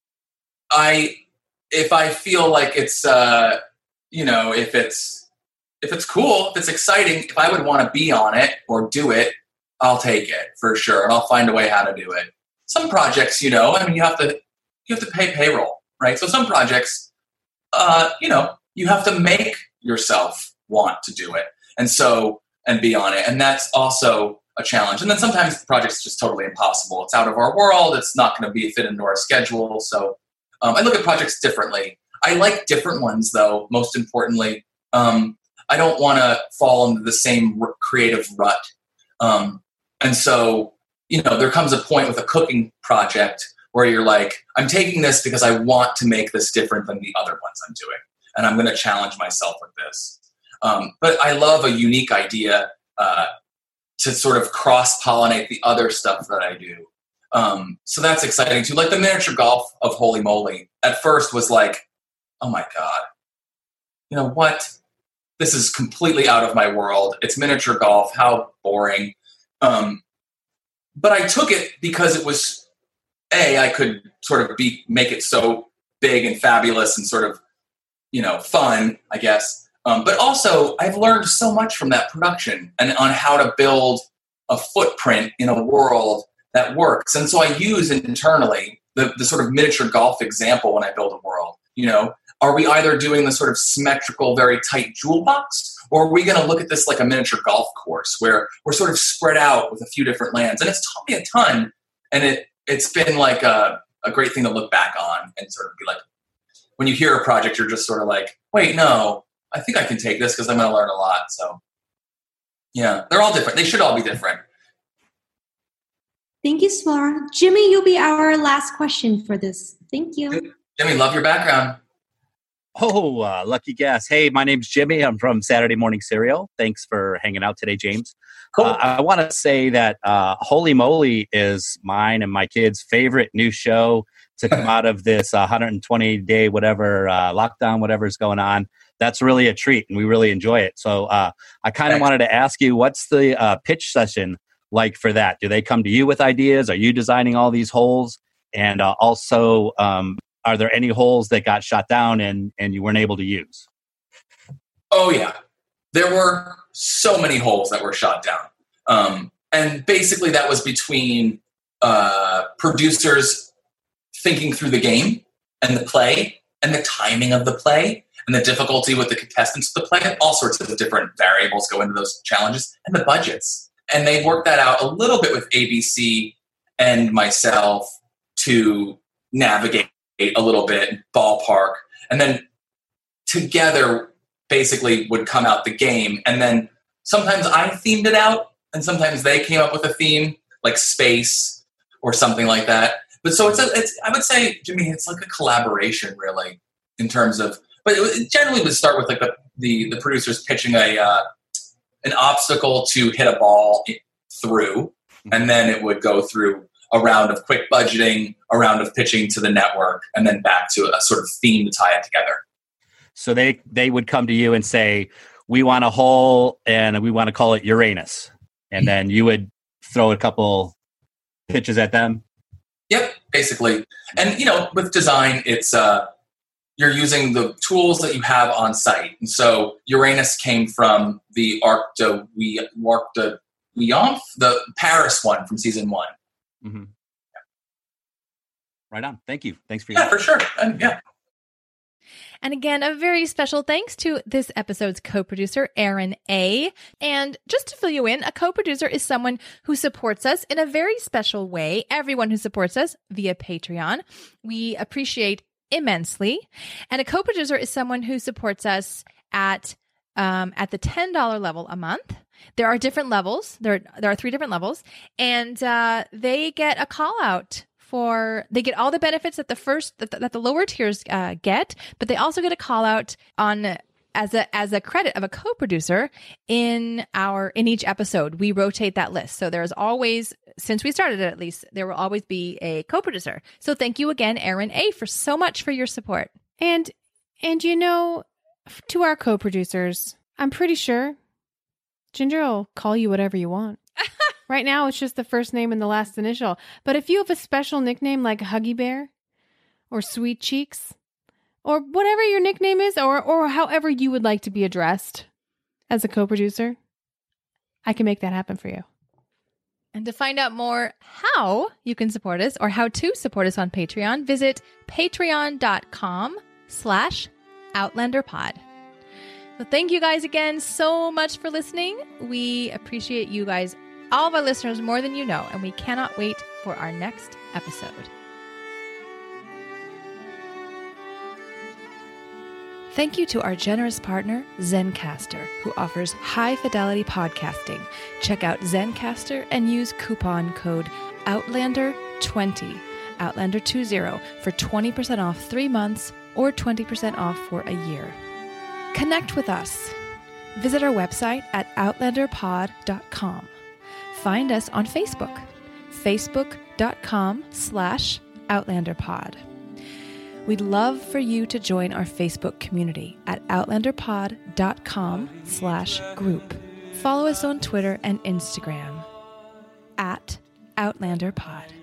if I feel like it's if it's cool, if it's exciting, if I would want to be on it or do it, I'll take it for sure, and I'll find a way how to do it. Some projects, you have to pay payroll, right? So some projects, you have to make yourself want to do it, and be on it, and that's also a challenge. And then sometimes the project's just totally impossible. It's out of our world. It's not going to fit into our schedule. So I look at projects differently. I like different ones, though. Most importantly, I don't want to fall into the same creative rut. And so, there comes a point with a cooking project where you're like, I'm taking this because I want to make this different than the other ones I'm doing. And I'm going to challenge myself with this. But I love a unique idea to sort of cross-pollinate the other stuff that I do. So that's exciting too. Like the miniature golf of Holy Moly at first was like, oh my God, you know what? This is completely out of my world. It's miniature golf. How boring. But I took it because it was, I could sort of make it so big and fabulous and sort of, fun, I guess. But also, I've learned so much from that production and on how to build a footprint in a world that works. And so I use internally the sort of miniature golf example when I build a world. Are we either doing the sort of symmetrical, very tight jewel box, or are we going to look at this like a miniature golf course where we're sort of spread out with a few different lands? And it's taught me a ton, and it's been like a great thing to look back on and sort of be like, when you hear a project, you're just sort of like, wait, no, I think I can take this because I'm going to learn a lot. So, yeah, they're all different. They should all be different. Thank you, Swara. Jimmy, you'll be our last question for this. Thank you. Jimmy, love your background. Oh, lucky guess. Hey, my name's Jimmy. I'm from Saturday Morning Serial. Thanks for hanging out today, James. I want to say that Holy Moly is mine and my kids' favorite new show to come out of this 120-day whatever lockdown, whatever's going on. That's really a treat, and we really enjoy it. So I kind of wanted to ask you, what's the pitch session like for that? Do they come to you with ideas? Are you designing all these holes? And also, are there any holes that got shot down and you weren't able to use? Oh, yeah. There were so many holes that were shot down. And basically that was between producers thinking through the game and the play and the timing of the play and the difficulty with the contestants of the play. All sorts of different variables go into those challenges, and the budgets. And they worked that out a little bit with ABC and myself to navigate a little bit, ballpark. And then together basically would come out the game. And then sometimes I themed it out, and sometimes they came up with a theme like space or something like that. But so it's I would say, Jimmy, it's like a collaboration really in terms of, but it generally would start with like the producers pitching an obstacle to hit a ball through, and then it would go through a round of quick budgeting, a round of pitching to the network, and then back to a sort of theme to tie it together. So they would come to you and say, we want a hole and we want to call it Uranus. And then you would throw a couple pitches at them? Yep, basically. And, with design, it's you're using the tools that you have on site. And so Uranus came from the Arc de Triomphe, the Paris one from season 1. Mm-hmm. Yeah. Right on. Thank you. Thanks for your for sure. And, And again, a very special thanks to this episode's co-producer, Aaron A. And just to fill you in, a co-producer is someone who supports us in a very special way. Everyone who supports us via Patreon, we appreciate immensely. And a co-producer is someone who supports us at the $10 level a month. There are different levels. There are 3 different levels, and they get a call out. They get all the benefits that the lower tiers get, but they also get a call out on as a credit of a co-producer in each episode. We rotate that list. So there's always, since we started it at least, there will always be a co-producer. So thank you again, Aaron A, for so much for your support. And to our co-producers, I'm pretty sure Ginger will call you whatever you want. Right now, it's just the first name and the last initial. But if you have a special nickname like Huggy Bear or Sweet Cheeks or whatever your nickname is, or however you would like to be addressed as a co-producer, I can make that happen for you. And to find out more how you can support us or how to support us on Patreon, visit patreon.com/OutlanderPod. So thank you guys again so much for listening. We appreciate you guys, all of our listeners, more than you know, and we cannot wait for our next episode. Thank you to our generous partner, Zencastr, who offers high-fidelity podcasting. Check out Zencastr and use coupon code OUTLANDER20, OUTLANDER20, for 20% off 3 months or 20% off for a year. Connect with us. Visit our website at OutlanderPod.com. Find us on Facebook, facebook.com/OutlanderPod. We'd love for you to join our Facebook community at OutlanderPod.com/group. Follow us on Twitter and Instagram at OutlanderPod.